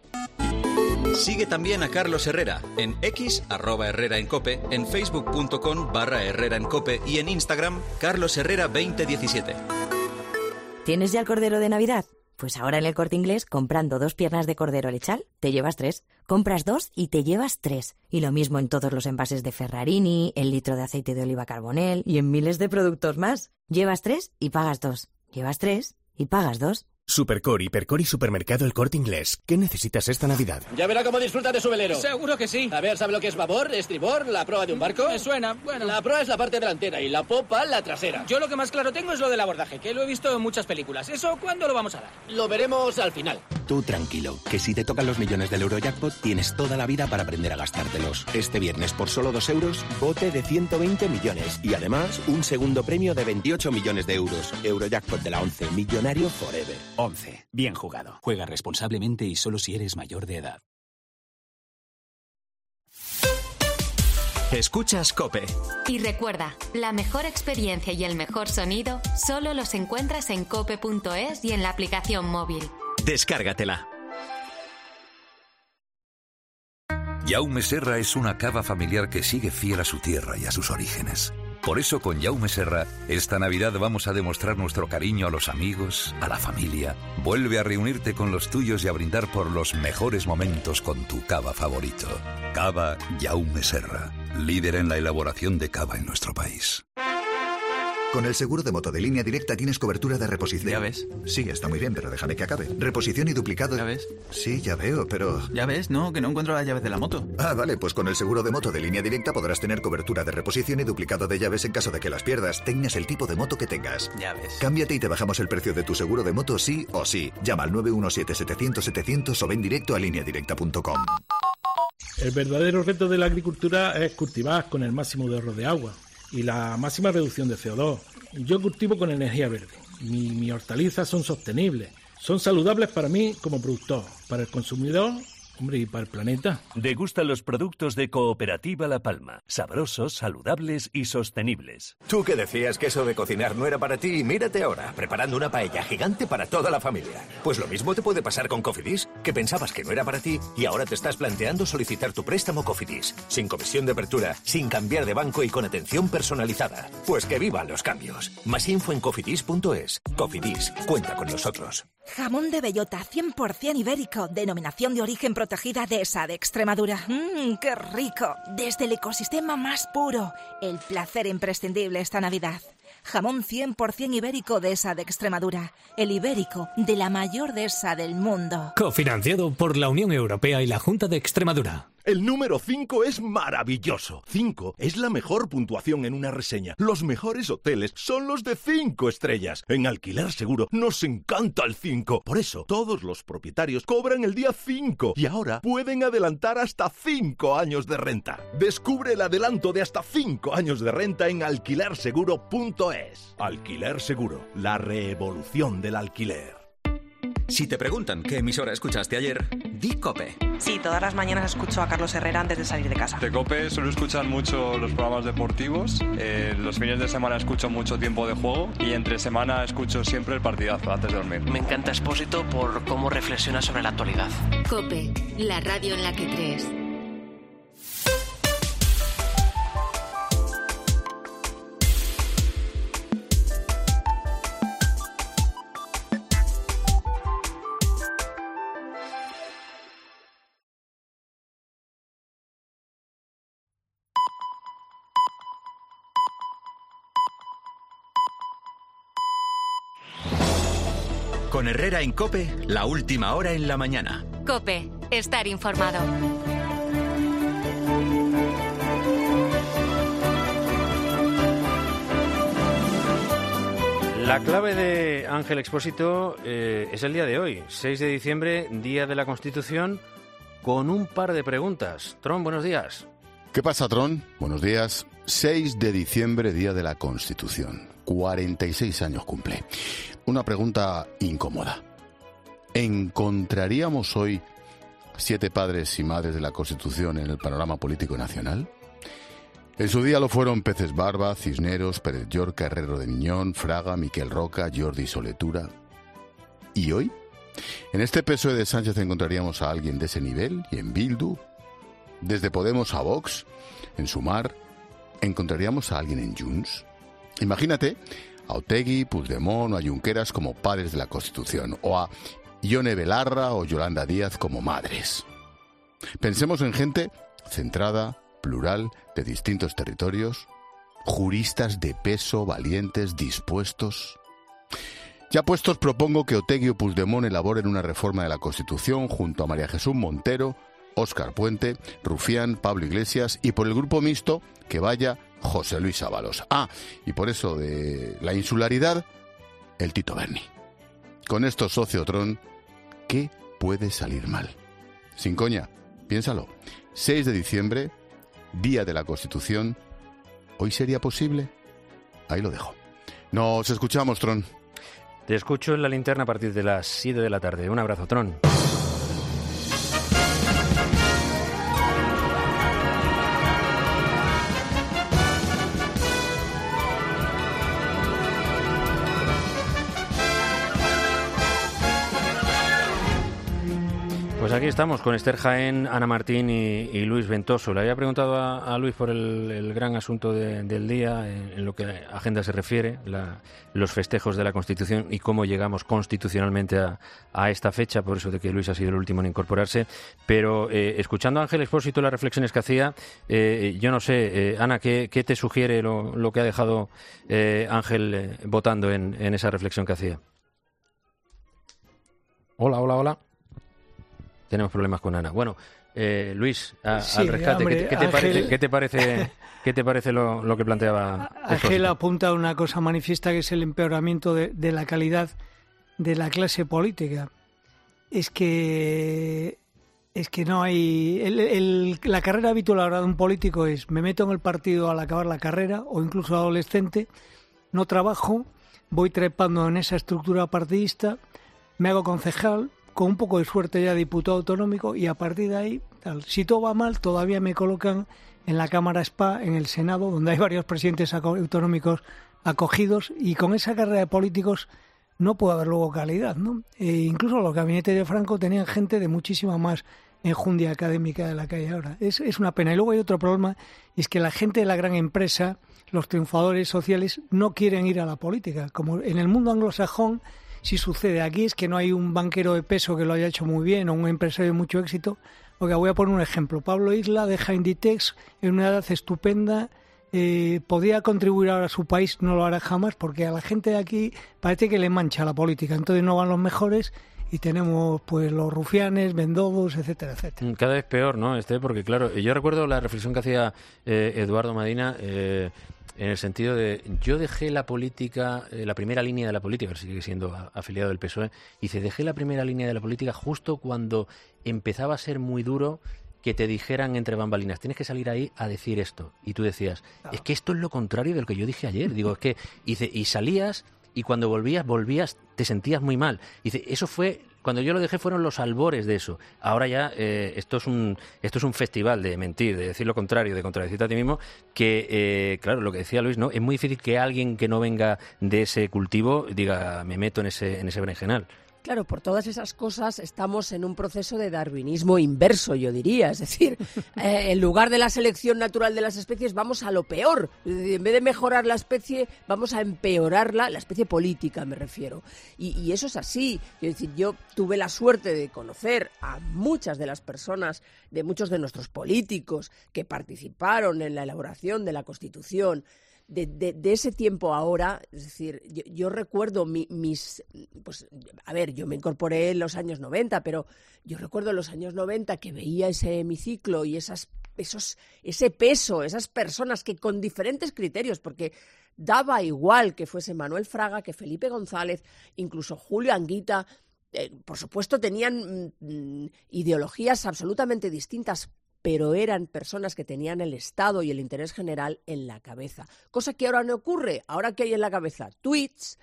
Sigue también a Carlos Herrera en X, @HerreraEnCope, en Facebook.com/HerreraEnCope y en Instagram, CarlosHerrera2017. ¿Tienes ya el cordero de Navidad? Pues ahora en el Corte Inglés, comprando 2 piernas de cordero lechal, te llevas 3. Compras 2 y te llevas 3. Y lo mismo en todos los envases de Ferrarini, el litro de aceite de oliva Carbonell y en miles de productos más. Llevas 3 y pagas 2. Llevas 3 y pagas 2. Supercor, Hipercor y Supermercado El Corte Inglés. ¿Qué necesitas esta Navidad? Ya verá cómo disfruta de su velero. Seguro que sí. A ver, ¿sabe lo que es babor, estribor, la proa de un barco? Me suena, bueno. La proa es la parte delantera y la popa la trasera. Yo lo que más claro tengo es lo del abordaje, que lo he visto en muchas películas. ¿Eso cuándo lo vamos a dar? Lo veremos al final. Tú tranquilo, que si te tocan los millones del Eurojackpot, tienes toda la vida para aprender a gastártelos. Este viernes, por solo 2 euros, bote de 120 millones. Y además, un segundo premio de 28 millones de euros. Eurojackpot de la 11, millonario forever. 11. Bien jugado. Juega responsablemente y solo si eres mayor de edad. Escuchas COPE. Y recuerda, la mejor experiencia y el mejor sonido solo los encuentras en cope.es y en la aplicación móvil. Descárgatela. Jaume Serra es una cava familiar que sigue fiel a su tierra y a sus orígenes. Por eso con Jaume Serra, esta Navidad vamos a demostrar nuestro cariño a los amigos, a la familia. Vuelve a reunirte con los tuyos y a brindar por los mejores momentos con tu cava favorito. Cava Jaume Serra, líder en la elaboración de cava en nuestro país. Con el seguro de moto de Línea Directa tienes cobertura de reposición. ¿Ya ves? Sí, está muy bien, pero déjame que acabe. Reposición y duplicado. ¿Ya ves? Sí, ya veo, pero... ¿Ya ves? No, que no encuentro las llaves de la moto. Ah, vale, pues con el seguro de moto de Línea Directa podrás tener cobertura de reposición y duplicado de llaves en caso de que las pierdas, tengas el tipo de moto que tengas. Ya ves. Cámbiate y te bajamos el precio de tu seguro de moto sí o sí. Llama al 917-700-700 o ven directo a lineadirecta.com. El verdadero reto de la agricultura es cultivar con el máximo de ahorro de agua y la máxima reducción de CO2. Yo cultivo con energía verde. Mis hortalizas son sostenibles. Son saludables para mí como productor, para el consumidor, hombre, y para el planeta. Degustan los productos de Cooperativa La Palma. Sabrosos, saludables y sostenibles. Tú que decías que eso de cocinar no era para ti, y mírate ahora, preparando una paella gigante para toda la familia. Pues lo mismo te puede pasar con Cofidis, que pensabas que no era para ti y ahora te estás planteando solicitar tu préstamo Cofidis. Sin comisión de apertura, sin cambiar de banco y con atención personalizada. Pues que vivan los cambios. Más info en cofidis.es. Cofidis, cuenta con nosotros. Jamón de bellota 100% ibérico, denominación de origen protegida DESA de Extremadura. ¡Qué rico! Desde el ecosistema más puro. El placer imprescindible esta Navidad. Jamón 100% ibérico DESA de Extremadura. El ibérico de la mayor dehesa del mundo. Cofinanciado por la Unión Europea y la Junta de Extremadura. El número 5 es maravilloso. 5 es la mejor puntuación en una reseña. Los mejores hoteles son los de 5 estrellas. En Alquiler Seguro nos encanta el 5. Por eso, todos los propietarios cobran el día 5 y ahora pueden adelantar hasta 5 años de renta. Descubre el adelanto de hasta 5 años de renta en alquilerseguro.es. Alquiler Seguro, la revolución del alquiler. Si te preguntan qué emisora escuchaste ayer, di COPE. Sí, todas las mañanas escucho a Carlos Herrera antes de salir de casa. De COPE suelo escuchar mucho los programas deportivos, los fines de semana escucho mucho Tiempo de Juego y entre semana escucho siempre el partidazo antes de dormir. Me encanta Expósito por cómo reflexiona sobre la actualidad. COPE, la radio en la que crees. Con Herrera en COPE, la última hora en la mañana. COPE, estar informado. La clave de Ángel Expósito es el día de hoy, 6 de diciembre, Día de la Constitución, con un par de preguntas. Tron, buenos días. ¿Qué pasa, Tron? Buenos días. 6 de diciembre, Día de la Constitución. 46 años cumple. Una pregunta incómoda. ¿Encontraríamos hoy 7 padres y madres de la Constitución en el panorama político nacional? En su día lo fueron Peces Barba, Cisneros, Pérez Llorca, Herrero de Miñón, Fraga, Miquel Roca, Jordi Soletura. ¿Y hoy? En este PSOE de Sánchez encontraríamos a alguien de ese nivel, y en Bildu, desde Podemos a Vox, en Sumar, encontraríamos a alguien en Junts. Imagínate a Otegi, Puigdemont o a Junqueras como padres de la Constitución, o a Ione Belarra o Yolanda Díaz como madres. Pensemos en gente centrada, plural, de distintos territorios, juristas de peso, valientes, dispuestos. Ya puestos, propongo que Otegi o Puigdemont elaboren una reforma de la Constitución junto a María Jesús Montero, Óscar Puente, Rufián, Pablo Iglesias y por el grupo mixto que vaya José Luis Ábalos. Ah, y por eso de la insularidad, el Tito Berni. Con esto, socio Tron, ¿qué puede salir mal? Sin coña, piénsalo. 6 de diciembre, Día de la Constitución. ¿Hoy sería posible? Ahí lo dejo. Nos escuchamos, Tron. Te escucho en la linterna a partir de las 7 de la tarde. Un abrazo, Tron. Pues aquí estamos con Esther Jaén, Ana Martín y Luis Ventoso. Le había preguntado a Luis por el gran asunto del día, en lo que a agenda se refiere, los festejos de la Constitución y cómo llegamos constitucionalmente a esta fecha, por eso de que Luis ha sido el último en incorporarse. Pero escuchando a Ángel Expósito las reflexiones que hacía, yo no sé, Ana, ¿qué te sugiere lo que ha dejado Ángel votando en esa reflexión que hacía? Hola. Tenemos problemas con Ana. Bueno, Luis, sí, al rescate, hombre, ¿qué te parece lo que planteaba Ángel? Apunta a una cosa manifiesta, que es el empeoramiento de la calidad de la clase política. Es que no hay... la carrera habitual ahora de un político es: me meto en el partido al acabar la carrera, o incluso adolescente, no trabajo, voy trepando en esa estructura partidista, me hago concejal, con un poco de suerte ya diputado autonómico, y a partir de ahí, tal. Si todo va mal, todavía me colocan en la Cámara SPA, en el Senado, donde hay varios presidentes autonómicos acogidos, y con esa carrera de políticos no puede haber luego calidad, ¿no? Incluso los gabinetes de Franco tenían gente de muchísima más enjundia académica de la que hay ahora. Es una pena. Y luego hay otro problema, y es que la gente de la gran empresa, los triunfadores sociales, no quieren ir a la política. Como en el mundo anglosajón sí sucede. Aquí es que no hay un banquero de peso que lo haya hecho muy bien o un empresario de mucho éxito. Porque voy a poner un ejemplo. Pablo Isla deja Inditex en una edad estupenda. Podía contribuir ahora a su país, no lo hará jamás, porque a la gente de aquí parece que le mancha la política. Entonces no van los mejores y tenemos pues los rufianes, vendodos, etcétera, etcétera. Cada vez peor, ¿no? Porque claro, yo recuerdo la reflexión que hacía Eduardo Madina, en el sentido de: yo dejé la política, la primera línea de la política, sigue siendo afiliado del PSOE, y dice, dejé la primera línea de la política justo cuando empezaba a ser muy duro que te dijeran entre bambalinas, tienes que salir ahí a decir esto. Y tú decías, es que esto es lo contrario del que yo dije ayer. Digo, es que, y salías, y cuando volvías, te sentías muy mal. Dice, eso fue Cuando yo lo dejé fueron los albores de eso. Ahora ya esto es un festival de mentir, de decir lo contrario, de contradecirte a ti mismo, que, claro, lo que decía Luis, ¿no? Es muy difícil que alguien que no venga de ese cultivo diga, me meto en ese berenjenal. Claro, por todas esas cosas estamos en un proceso de darwinismo inverso, yo diría. Es decir, en lugar de la selección natural de las especies, vamos a lo peor. En vez de mejorar la especie, vamos a empeorarla, la especie política me refiero. Y eso es así. Es decir, yo tuve la suerte de conocer a muchas de las personas, de muchos de nuestros políticos que participaron en la elaboración de la Constitución. De ese tiempo ahora, es decir, yo recuerdo pues, a ver, yo me incorporé en los años 90, pero yo recuerdo en los años 90 que veía ese hemiciclo y ese peso, esas personas que con diferentes criterios, porque daba igual que fuese Manuel Fraga, que Felipe González, incluso Julio Anguita, por supuesto tenían ideologías absolutamente distintas, pero eran personas que tenían el Estado y el interés general en la cabeza. Cosa que ahora no ocurre. Ahora, ¿qué hay en la cabeza? Tweets,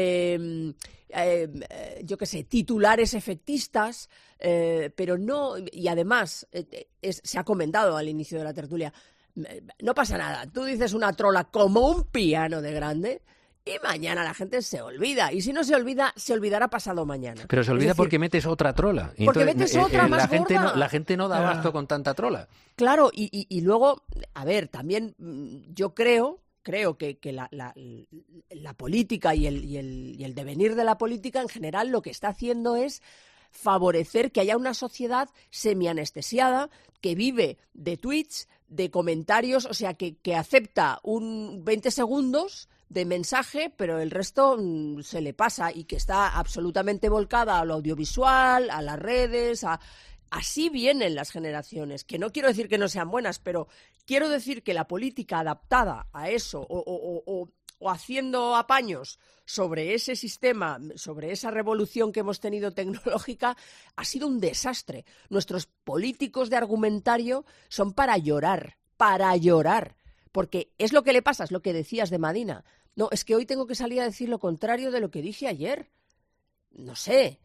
yo qué sé, titulares efectistas, pero no... Y además, se ha comentado al inicio de la tertulia, no pasa nada. Tú dices una trola como un piano de grande... Y mañana la gente se olvida. Y si no se olvida, se olvidará pasado mañana. Pero se olvida porque metes otra trola. Y porque metes otra más gorda. La gente no da abasto con tanta trola. Claro, y luego, a ver, también yo creo que la política y el devenir de la política en general lo que está haciendo es favorecer que haya una sociedad semianestesiada que vive de tweets, de comentarios, o sea, que acepta un 20 segundos de mensaje, pero el resto se le pasa y que está absolutamente volcada a lo audiovisual, a las redes, así vienen las generaciones, que no quiero decir que no sean buenas, pero quiero decir que la política adaptada a eso o haciendo apaños sobre ese sistema, sobre esa revolución que hemos tenido tecnológica, ha sido un desastre. Nuestros políticos de argumentario son para llorar, porque es lo que le pasa, es lo que decías de Madina. No, es que hoy tengo que salir a decir lo contrario de lo que dije ayer. No sé,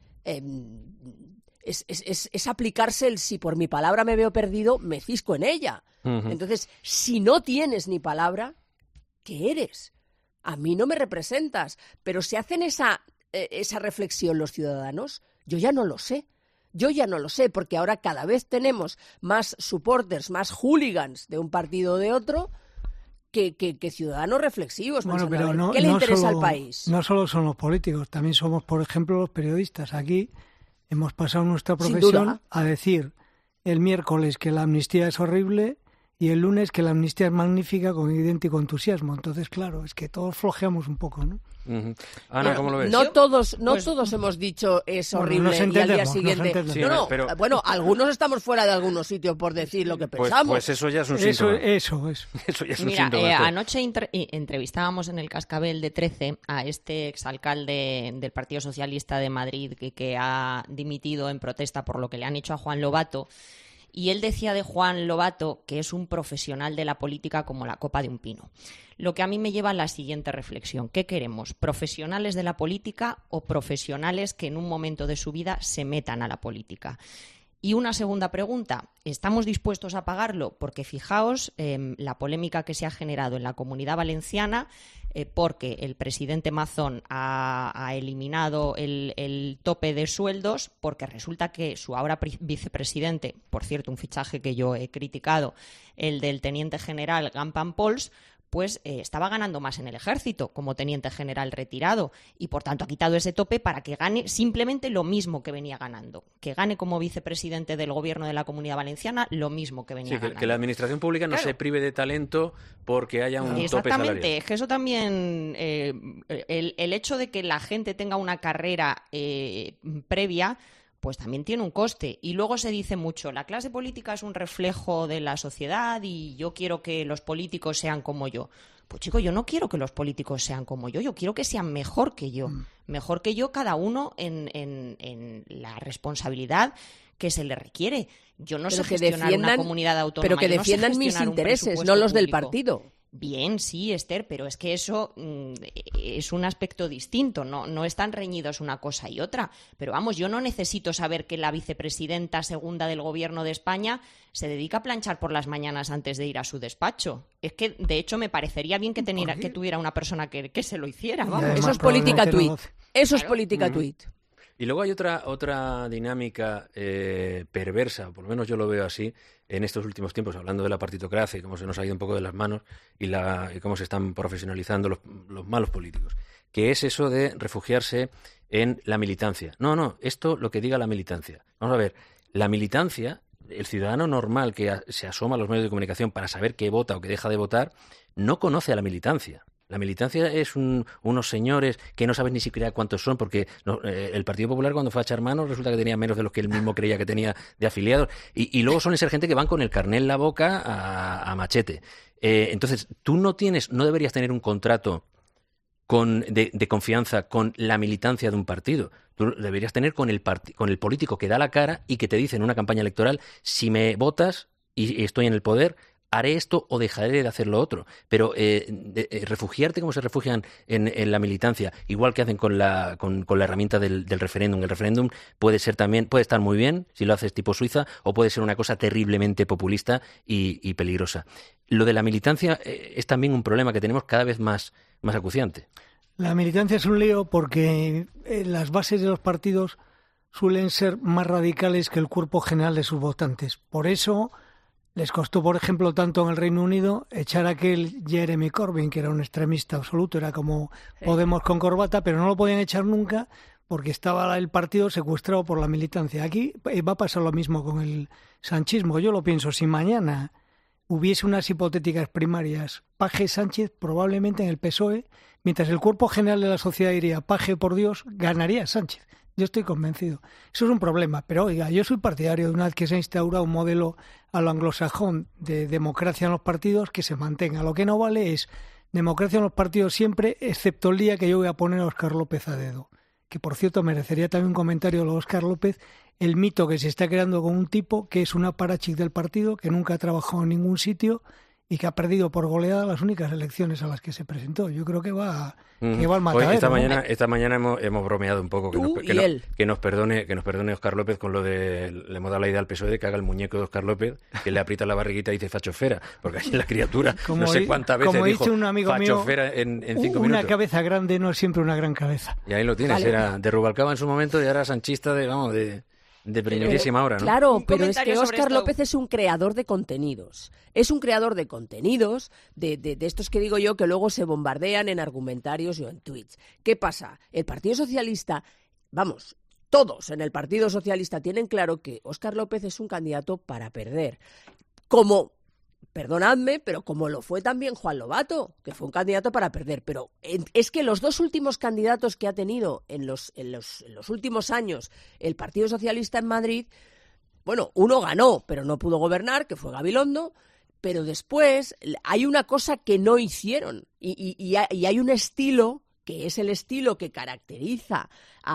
es aplicarse el si por mi palabra me veo perdido, me cisco en ella. Uh-huh. Entonces, si no tienes ni palabra, ¿qué eres? A mí no me representas, pero si hacen esa reflexión los ciudadanos, yo ya no lo sé. Porque ahora cada vez tenemos más supporters, más hooligans de un partido o de otro que ciudadanos reflexivos. Bueno, pero ¿qué le interesa al país? No solo son los políticos, también somos, por ejemplo, los periodistas. Aquí hemos pasado nuestra profesión a decir el miércoles que la amnistía es horrible y el lunes que la amnistía es magnífica con idéntico entusiasmo. Entonces, claro, es que todos flojeamos un poco, ¿no? Uh-huh. Ana, ¿cómo lo ves? No todos hemos dicho es horrible y al día siguiente... Pero... Bueno, algunos estamos fuera de algunos sitios por decir lo que pensamos. Pues eso ya es un síntoma. Eso ya es un Mira, síntoma. Anoche entrevistábamos en el Cascabel de 13 a este exalcalde del Partido Socialista de Madrid que ha dimitido en protesta por lo que le han hecho a Juan Lobato. Y él decía de Juan Lobato que es un profesional de la política como la copa de un pino. Lo que a mí me lleva a la siguiente reflexión. ¿Qué queremos? ¿Profesionales de la política o profesionales que en un momento de su vida se metan a la política? Y una segunda pregunta, ¿estamos dispuestos a pagarlo? Porque fijaos la polémica que se ha generado en la Comunidad Valenciana porque el presidente Mazón ha eliminado el tope de sueldos porque resulta que su ahora vicepresidente, por cierto, un fichaje que yo he criticado, el del teniente general Gampan Pols, pues estaba ganando más en el ejército como teniente general retirado y por tanto ha quitado ese tope para que gane simplemente lo mismo que venía ganando, que gane como vicepresidente del gobierno de la Comunidad Valenciana lo mismo que venía ganando. Que la administración pública no se prive de talento porque haya un tope salarial. Exactamente, es que eso también, el hecho de que la gente tenga una carrera previa, pues también tiene un coste. Y luego se dice mucho, la clase política es un reflejo de la sociedad y yo quiero que los políticos sean como yo. Pues chico, yo no quiero que los políticos sean como yo quiero que sean mejor que yo. Mejor que yo cada uno en la responsabilidad que se le requiere. Yo no sé gestionar una comunidad autónoma. Pero que defiendan mis intereses, no los del partido. Bien, sí, Esther, pero es que eso es un aspecto distinto, no están reñidos una cosa y otra. Pero vamos, yo no necesito saber que la vicepresidenta segunda del Gobierno de España se dedica a planchar por las mañanas antes de ir a su despacho. Es que, de hecho, me parecería bien que tuviera una persona que se lo hiciera. Vamos. Eso es política tuit. Eso es política tuit. Y luego hay otra dinámica perversa, por lo menos yo lo veo así, en estos últimos tiempos, hablando de la partitocracia y cómo se nos ha ido un poco de las manos y cómo se están profesionalizando los malos políticos, que es eso de refugiarse en la militancia. No, esto lo que diga la militancia. Vamos a ver, la militancia, el ciudadano normal que se asoma a los medios de comunicación para saber qué vota o qué deja de votar, no conoce a la militancia. La militancia es unos señores que no sabes ni siquiera cuántos son, porque el Partido Popular, cuando fue a echar manos, resulta que tenía menos de los que él mismo creía que tenía de afiliados. Y luego suelen ser gente que van con el carné en la boca a machete. Entonces, tú no deberías tener un contrato de confianza con la militancia de un partido. Tú deberías tener con el político que da la cara y que te dice en una campaña electoral: si me votas y estoy en el poder, haré esto o dejaré de hacer lo otro. Pero refugiarte como se refugian en la militancia, igual que hacen con la herramienta del referéndum. El referéndum puede estar muy bien si lo haces tipo Suiza, o puede ser una cosa terriblemente populista y peligrosa. Lo de la militancia es también un problema que tenemos cada vez más acuciante. La militancia es un lío porque las bases de los partidos suelen ser más radicales que el cuerpo general de sus votantes. Por eso les costó, por ejemplo, tanto en el Reino Unido echar a aquel Jeremy Corbyn, que era un extremista absoluto, era como Podemos con corbata, pero no lo podían echar nunca porque estaba el partido secuestrado por la militancia. Aquí va a pasar lo mismo con el sanchismo. Yo lo pienso, si mañana hubiese unas hipotéticas primarias Paje-Sánchez, probablemente en el PSOE, mientras el cuerpo general de la sociedad diría Paje por Dios, ganaría Sánchez. Yo estoy convencido. Eso es un problema. Pero oiga, yo soy partidario de una vez que se ha instaurado un modelo a lo anglosajón de democracia en los partidos, que se mantenga. Lo que no vale es democracia en los partidos siempre, excepto el día que yo voy a poner a Óscar López a dedo. Que, por cierto, merecería también un comentario de Óscar López, el mito que se está creando con un tipo que es una parachic del partido, que nunca ha trabajado en ningún sitio y que ha perdido por goleada las únicas elecciones a las que se presentó. Yo creo que va al matadero. Hoy, esta mañana hemos bromeado un poco que nos perdone Óscar López con lo de, le hemos dado la idea al PSOE de que haga el muñeco de Óscar López, que le aprieta la barriguita y dice fachofera, porque ahí la criatura no sé cuántas veces como dijo un amigo fachofera en 5 minutos. Una cabeza grande no es siempre una gran cabeza. Y ahí lo tienes, vale. Era de Rubalcaba en su momento y ahora sanchista de primerísima hora, ¿no? Claro, pero es que Óscar López es un creador de contenidos. Es un creador de contenidos, de estos que digo yo, que luego se bombardean en argumentarios o en tweets. ¿Qué pasa? El Partido Socialista, vamos, todos en el Partido Socialista tienen claro que Óscar López es un candidato para perder. Perdonadme, pero como lo fue también Juan Lobato, que fue un candidato para perder. Pero es que los dos últimos candidatos que ha tenido en los últimos años el Partido Socialista en Madrid, bueno, uno ganó, pero no pudo gobernar, que fue Gabilondo, pero después hay una cosa que no hicieron y hay un estilo que es el estilo que caracteriza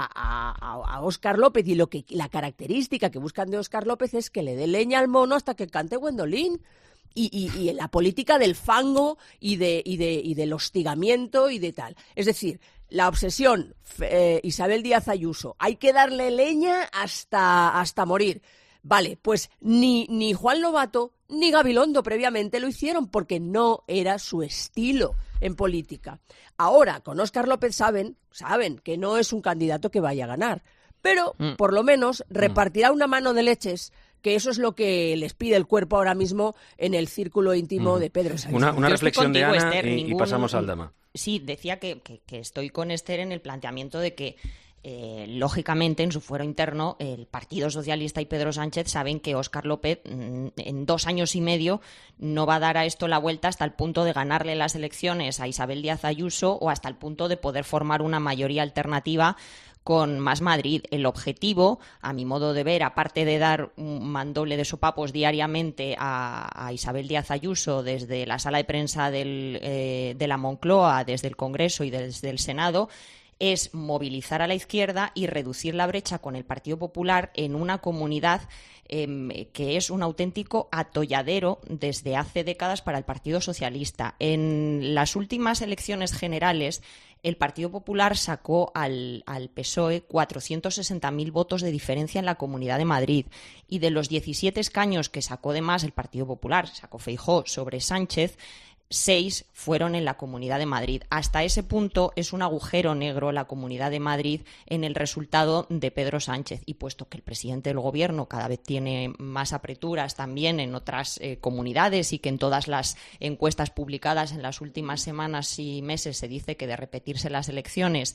a Óscar López, y la característica que buscan de Óscar López es que le dé leña al mono hasta que cante Gwendolyn. Y la política del fango y del hostigamiento y de tal. Es decir, la obsesión, Isabel Díaz Ayuso, hay que darle leña hasta morir. Vale, pues ni Juan Lobato ni Gabilondo previamente lo hicieron porque no era su estilo en política. Ahora, con Óscar López saben que no es un candidato que vaya a ganar, pero por lo menos repartirá una mano de leches, que eso es lo que les pide el cuerpo ahora mismo en el círculo íntimo de Pedro Sánchez. Una reflexión de Ana, Esther, y pasamos al Dama. Sí, decía que estoy con Esther en el planteamiento de que lógicamente en su fuero interno el Partido Socialista y Pedro Sánchez saben que Óscar López en 2 años y medio no va a dar a esto la vuelta hasta el punto de ganarle las elecciones a Isabel Díaz Ayuso o hasta el punto de poder formar una mayoría alternativa con Más Madrid. El objetivo, a mi modo de ver, aparte de dar un mandoble de sopapos diariamente a Isabel Díaz Ayuso desde la sala de prensa de la Moncloa, desde el Congreso y desde el Senado, es movilizar a la izquierda y reducir la brecha con el Partido Popular en una comunidad que es un auténtico atolladero desde hace décadas para el Partido Socialista. En las últimas elecciones generales, el Partido Popular sacó al PSOE 460.000 votos de diferencia en la Comunidad de Madrid, y de los 17 escaños que sacó de más el Partido Popular, sacó Feijóo sobre Sánchez, 6 fueron en la Comunidad de Madrid. Hasta ese punto es un agujero negro la Comunidad de Madrid en el resultado de Pedro Sánchez. Y puesto que el presidente del Gobierno cada vez tiene más apreturas también en otras comunidades, y que en todas las encuestas publicadas en las últimas semanas y meses se dice que de repetirse las elecciones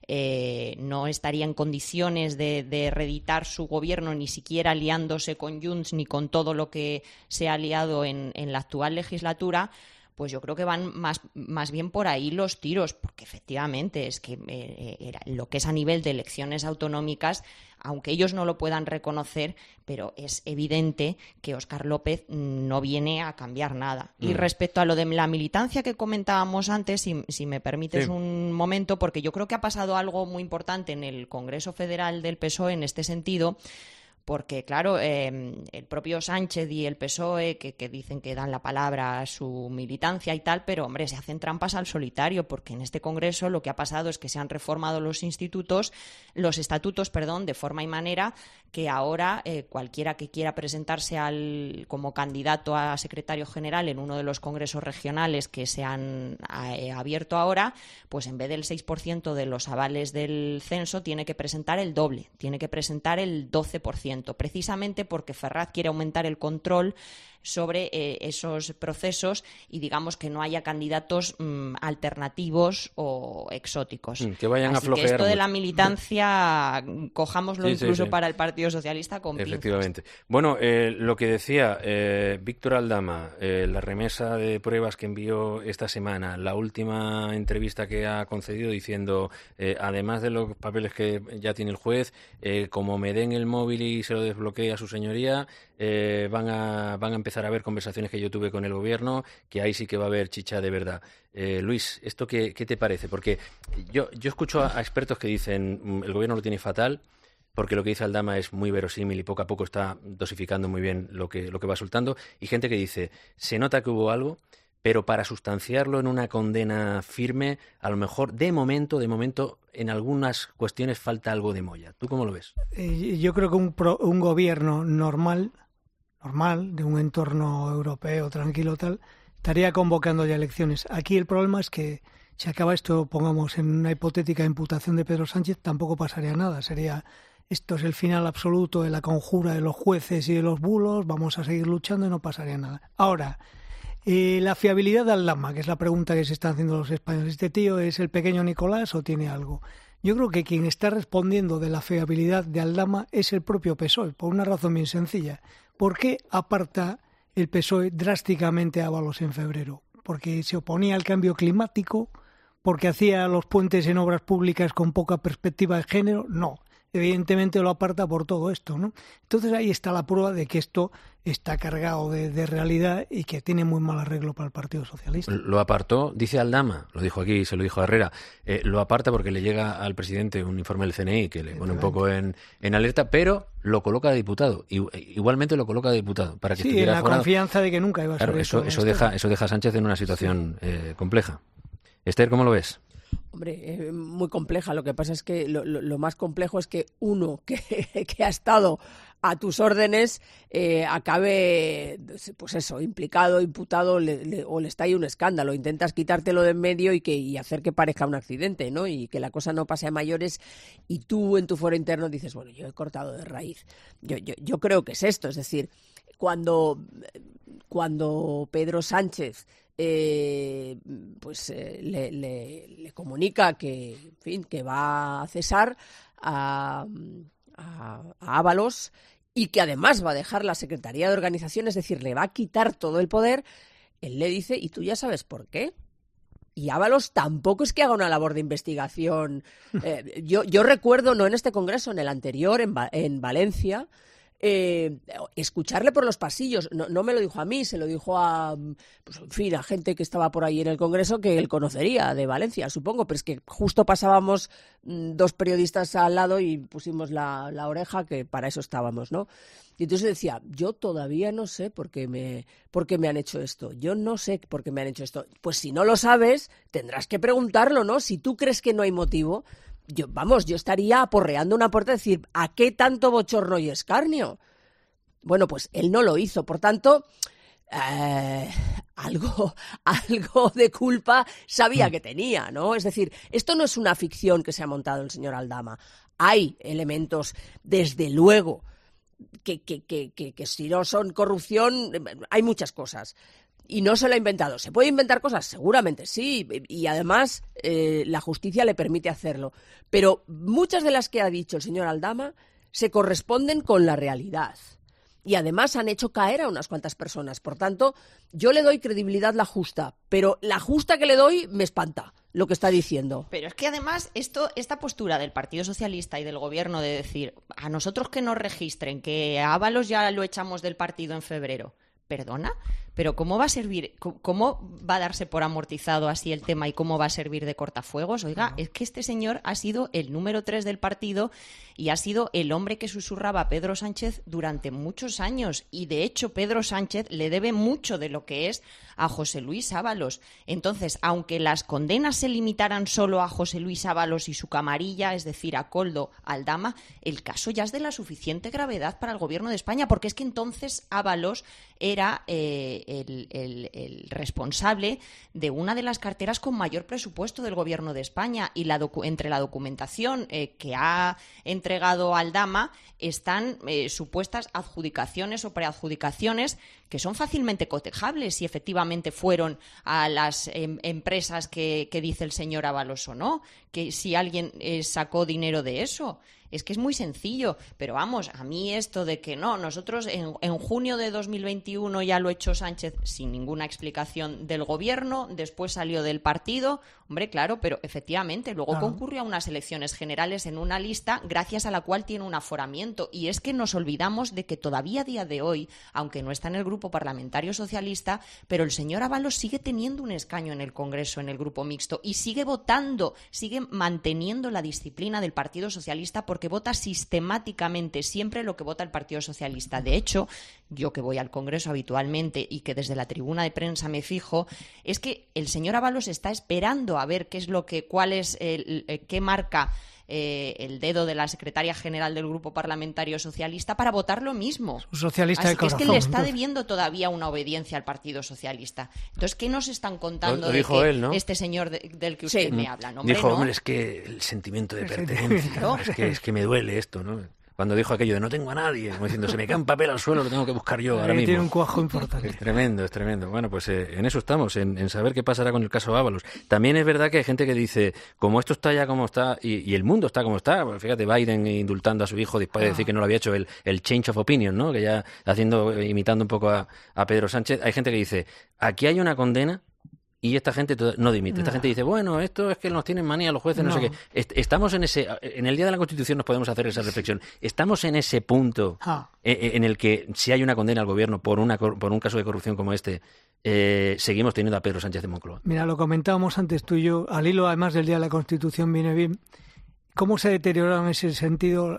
no estaría en condiciones de reeditar su gobierno, ni siquiera aliándose con Junts ni con todo lo que se ha aliado en la actual legislatura, pues yo creo que van más bien por ahí los tiros, porque efectivamente es que lo que es a nivel de elecciones autonómicas, aunque ellos no lo puedan reconocer, pero es evidente que Óscar López no viene a cambiar nada. Y respecto a lo de la militancia que comentábamos antes, si me permites un momento, porque yo creo que ha pasado algo muy importante en el Congreso Federal del PSOE en este sentido, porque, claro, el propio Sánchez y el PSOE, que dicen que dan la palabra a su militancia y tal, pero, hombre, se hacen trampas al solitario, porque en este Congreso lo que ha pasado es que se han reformado los estatutos, de forma y manera que ahora cualquiera que quiera presentarse como candidato a secretario general en uno de los congresos regionales que se han abierto ahora, pues en vez del 6% de los avales del censo tiene que presentar el doble, tiene que presentar el 12%, precisamente porque Ferraz quiere aumentar el control sobre esos procesos y digamos que no haya candidatos alternativos o exóticos. Que vayan Así a flojear que esto de mucho. la militancia, cojámoslo incluso para el Partido Socialista con pinzas. Efectivamente. Bueno, lo que decía Víctor Aldama, la remesa de pruebas que envió esta semana, la última entrevista que ha concedido diciendo, además de los papeles que ya tiene el juez, como me den el móvil y se lo desbloquee a su señoría, van a empezar a haber conversaciones que yo tuve con el gobierno, que ahí sí que va a haber chicha de verdad. Luis, ¿esto qué te parece? Porque yo escucho a expertos que dicen el gobierno lo tiene fatal, porque lo que dice Aldama es muy verosímil y poco a poco está dosificando muy bien lo que va soltando, y gente que dice, se nota que hubo algo, pero para sustanciarlo en una condena firme, a lo mejor de momento, en algunas cuestiones falta algo de molla. ¿Tú cómo lo ves? Yo creo que un gobierno normal, de un entorno europeo tranquilo tal, estaría convocando ya elecciones. Aquí el problema es que si acaba esto, pongamos en una hipotética imputación de Pedro Sánchez, tampoco pasaría nada. Esto es el final absoluto de la conjura de los jueces y de los bulos, vamos a seguir luchando y no pasaría nada. Ahora, la fiabilidad de Aldama, que es la pregunta que se están haciendo los españoles. ¿Este tío es el pequeño Nicolás o tiene algo? Yo creo que quien está respondiendo de la fiabilidad de Aldama es el propio PSOE, por una razón bien sencilla. ¿Por qué aparta el PSOE drásticamente a Ábalos en febrero? ¿Porque se oponía al cambio climático? ¿Porque hacía los puentes en obras públicas con poca perspectiva de género? No. Evidentemente lo aparta por todo esto, ¿no? Entonces ahí está la prueba de que esto está cargado de realidad y que tiene muy mal arreglo para el Partido Socialista. Lo apartó, dice Aldama, lo dijo aquí, se lo dijo a Herrera, lo aparta porque le llega al presidente un informe del CNI que le pone un poco en alerta, pero lo coloca de diputado, igualmente lo coloca de diputado, para que estuviera en la confianza de que nunca iba a ser eso deja a Sánchez en una situación compleja. Esther, ¿cómo lo ves? Hombre, muy compleja. Lo que pasa es que lo más complejo es que uno que ha estado a tus órdenes acabe, pues eso, implicado, imputado, o le estalle un escándalo. Intentas quitártelo de en medio y hacer que parezca un accidente, ¿no? Y que la cosa no pase a mayores, y tú en tu fuero interno dices, bueno, yo he cortado de raíz. Yo creo que es esto, es decir, cuando Pedro Sánchez le comunica que, en fin, que va a cesar a Ábalos y que además va a dejar la Secretaría de Organización, es decir, le va a quitar todo el poder, él le dice, ¿y tú ya sabes por qué? Y Ábalos tampoco es que haga una labor de investigación. Yo recuerdo, no en este congreso, en el anterior, en Valencia, escucharle por los pasillos. No me lo dijo a mí, se lo dijo a, pues, en fin, a gente que estaba por ahí en el Congreso que él conocería, de Valencia, supongo, pero es que justo pasábamos dos periodistas al lado y pusimos la oreja, que para eso estábamos, ¿no? Y entonces decía, yo todavía no sé por qué me han hecho esto. Yo no sé por qué me han hecho esto. Pues si no lo sabes, tendrás que preguntarlo, ¿no? Si tú crees que no hay motivo, yo estaría aporreando una puerta y decir, ¿a qué tanto bochorno y escarnio? Bueno, pues él no lo hizo, por tanto, algo de culpa sabía que tenía, ¿no? Es decir, esto no es una ficción que se ha montado el señor Aldama. Hay elementos, desde luego, que si no son corrupción, hay muchas cosas. Y no se lo ha inventado. ¿Se puede inventar cosas? Seguramente sí. Y además la justicia le permite hacerlo. Pero muchas de las que ha dicho el señor Aldama se corresponden con la realidad. Y además han hecho caer a unas cuantas personas. Por tanto, yo le doy credibilidad la justa. Pero la justa que le doy me espanta lo que está diciendo. Pero es que además esta postura del Partido Socialista y del Gobierno de decir a nosotros que nos registren, que a Ábalos ya lo echamos del partido en febrero. ¿Perdona? ¿Pero cómo va a servir? ¿Cómo va a darse por amortizado así el tema y cómo va a servir de cortafuegos? Oiga, es que este señor ha sido el número 3 del partido y ha sido el hombre que susurraba a Pedro Sánchez durante muchos años. Y, de hecho, Pedro Sánchez le debe mucho de lo que es a José Luis Ábalos. Entonces, aunque las condenas se limitaran solo a José Luis Ábalos y su camarilla, es decir, a Koldo Aldama, el caso ya es de la suficiente gravedad para el Gobierno de España, porque es que entonces Ábalos era el responsable de una de las carteras con mayor presupuesto del Gobierno de España, y entre la documentación que ha entregado Aldama están supuestas adjudicaciones o preadjudicaciones que son fácilmente cotejables si efectivamente fueron a las empresas que dice el señor Ábalos o no, que si alguien sacó dinero de eso. Es que es muy sencillo, pero vamos, a mí esto de que no, nosotros en junio de 2021 ya lo echó Sánchez sin ninguna explicación del Gobierno, después salió del partido, hombre, claro, pero efectivamente luego concurrió a unas elecciones generales en una lista gracias a la cual tiene un aforamiento, y es que nos olvidamos de que todavía a día de hoy, aunque no está en el Grupo Parlamentario Socialista, pero el señor Ábalos sigue teniendo un escaño en el Congreso, en el Grupo Mixto, y sigue votando, sigue manteniendo la disciplina del Partido Socialista, porque vota sistemáticamente siempre lo que vota el Partido Socialista. De hecho, yo que voy al Congreso habitualmente y que desde la tribuna de prensa me fijo, es que el señor Ábalos está esperando a ver qué marca el dedo de la secretaria general del Grupo Parlamentario Socialista para votar lo mismo. Socialista de corazón. Es que le está debiendo todavía una obediencia al Partido Socialista. Entonces, ¿qué nos están contando lo dijo él, ¿no? Este señor del que usted me habla? No, dijo, ¿no? hombre, es que el sentimiento de pertenencia, ¿no? es que me duele esto, ¿no? Cuando dijo aquello de no tengo a nadie, como diciendo, se me cae un papel al suelo, lo tengo que buscar yo ahora mismo. Tiene un cuajo importante. Es tremendo. Bueno, pues en eso estamos, en saber qué pasará con el caso Ábalos. También es verdad que hay gente que dice, como esto está ya como está, y el mundo está como está, pues fíjate, Biden indultando a su hijo después de decir que no lo había hecho, el change of opinion, ¿no? Que ya imitando un poco a Pedro Sánchez, hay gente que dice, aquí hay una condena, y esta gente no dimite. Esta gente dice, bueno, esto es que nos tienen manía los jueces, no sé qué. Estamos en el Día de la Constitución nos podemos hacer esa reflexión. Estamos en ese punto en el que si hay una condena al gobierno por un caso de corrupción como este, seguimos teniendo a Pedro Sánchez de Moncloa. Mira, lo comentábamos antes tú y yo, al hilo además del Día de la Constitución viene bien, cómo se deterioraron en ese sentido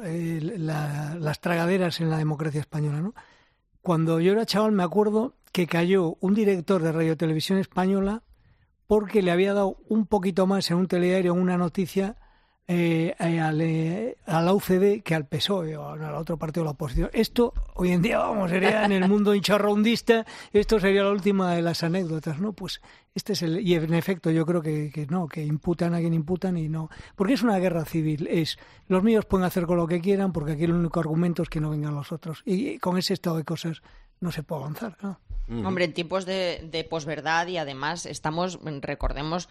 las tragaderas en la democracia española, ¿no? Cuando yo era chaval me acuerdo que cayó un director de Radio Televisión Española porque le había dado un poquito más en un telediario, en una noticia, a la UCD que al PSOE o al otro partido de la oposición. Esto, hoy en día, sería en el mundo hincharraundista, esto sería la última de las anécdotas, ¿no? Pues este es y en efecto yo creo que no, que imputan a quien imputan y no. Porque es una guerra civil, los míos pueden hacer con lo que quieran porque aquí el único argumento es que no vengan los otros. Y con ese estado de cosas no se puede avanzar, ¿no? Hombre, en tiempos de posverdad, y además recordemos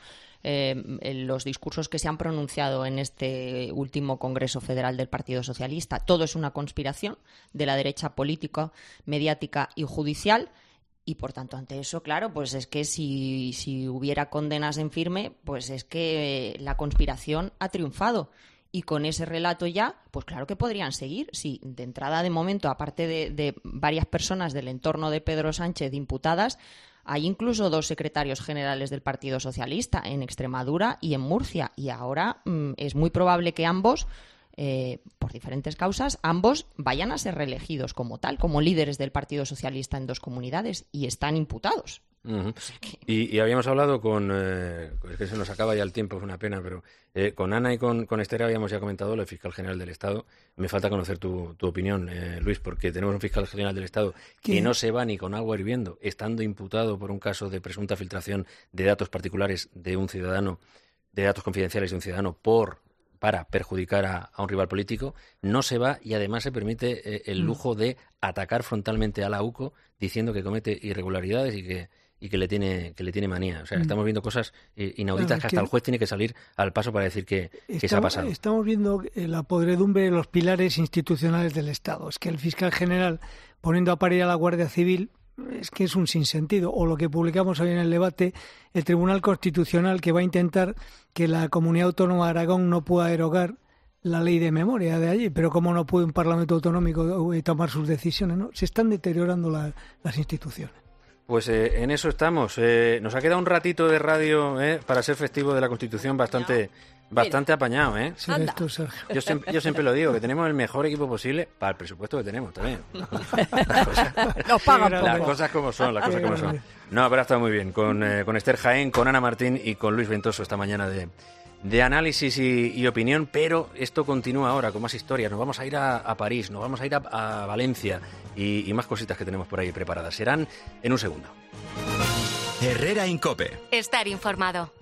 los discursos que se han pronunciado en este último Congreso Federal del Partido Socialista. Todo es una conspiración de la derecha política, mediática y judicial. Y por tanto, ante eso, claro, pues es que si hubiera condenas en firme, pues es que la conspiración ha triunfado. Y con ese relato ya, pues claro que podrían seguir. Si de entrada, de momento, aparte de varias personas del entorno de Pedro Sánchez imputadas, hay incluso 2 secretarios generales del Partido Socialista en Extremadura y en Murcia. Y ahora es muy probable que ambos, por diferentes causas, ambos vayan a ser reelegidos como tal, como líderes del Partido Socialista en 2 comunidades, y están imputados. Uh-huh. Y habíamos hablado con... es que se nos acaba ya el tiempo, es una pena, pero con Ana y con Esther habíamos ya comentado lo del fiscal general del Estado. Me falta conocer tu opinión, Luis, porque tenemos un fiscal general del Estado que no se va ni con agua hirviendo, estando imputado por un caso de presunta filtración de datos particulares de un ciudadano, de datos confidenciales de un ciudadano para perjudicar a un rival político. No se va y además se permite el lujo de atacar frontalmente a la UCO diciendo que comete irregularidades y que le tiene manía. O sea, estamos viendo cosas inauditas, que hasta el juez tiene que salir al paso para decir que se ha pasado. Estamos viendo la podredumbre de los pilares institucionales del Estado. Es que el fiscal general, poniendo a parir a la Guardia Civil, es que es un sinsentido. O lo que publicamos hoy en el debate, el Tribunal Constitucional, que va a intentar que la Comunidad Autónoma de Aragón no pueda derogar la ley de memoria de allí, pero cómo no puede un Parlamento autonómico tomar sus decisiones, ¿no? Se están deteriorando las instituciones. Pues en eso estamos. Nos ha quedado un ratito de radio para ser festivo de la Constitución bastante apañado, ¿eh? Sí, esto, Sergio. Yo siempre lo digo, que tenemos el mejor equipo posible para el presupuesto que tenemos también. Nos pagan las cosas como son, No, pero ha estado muy bien. Con Esther Jaén, con Ana Martín y con Luis Ventoso esta mañana de análisis y opinión, pero esto continúa ahora con más historias. Nos vamos a ir a París, nos vamos a ir a Valencia y más cositas que tenemos por ahí preparadas. Serán en un segundo. Herrera en COPE. Estar informado.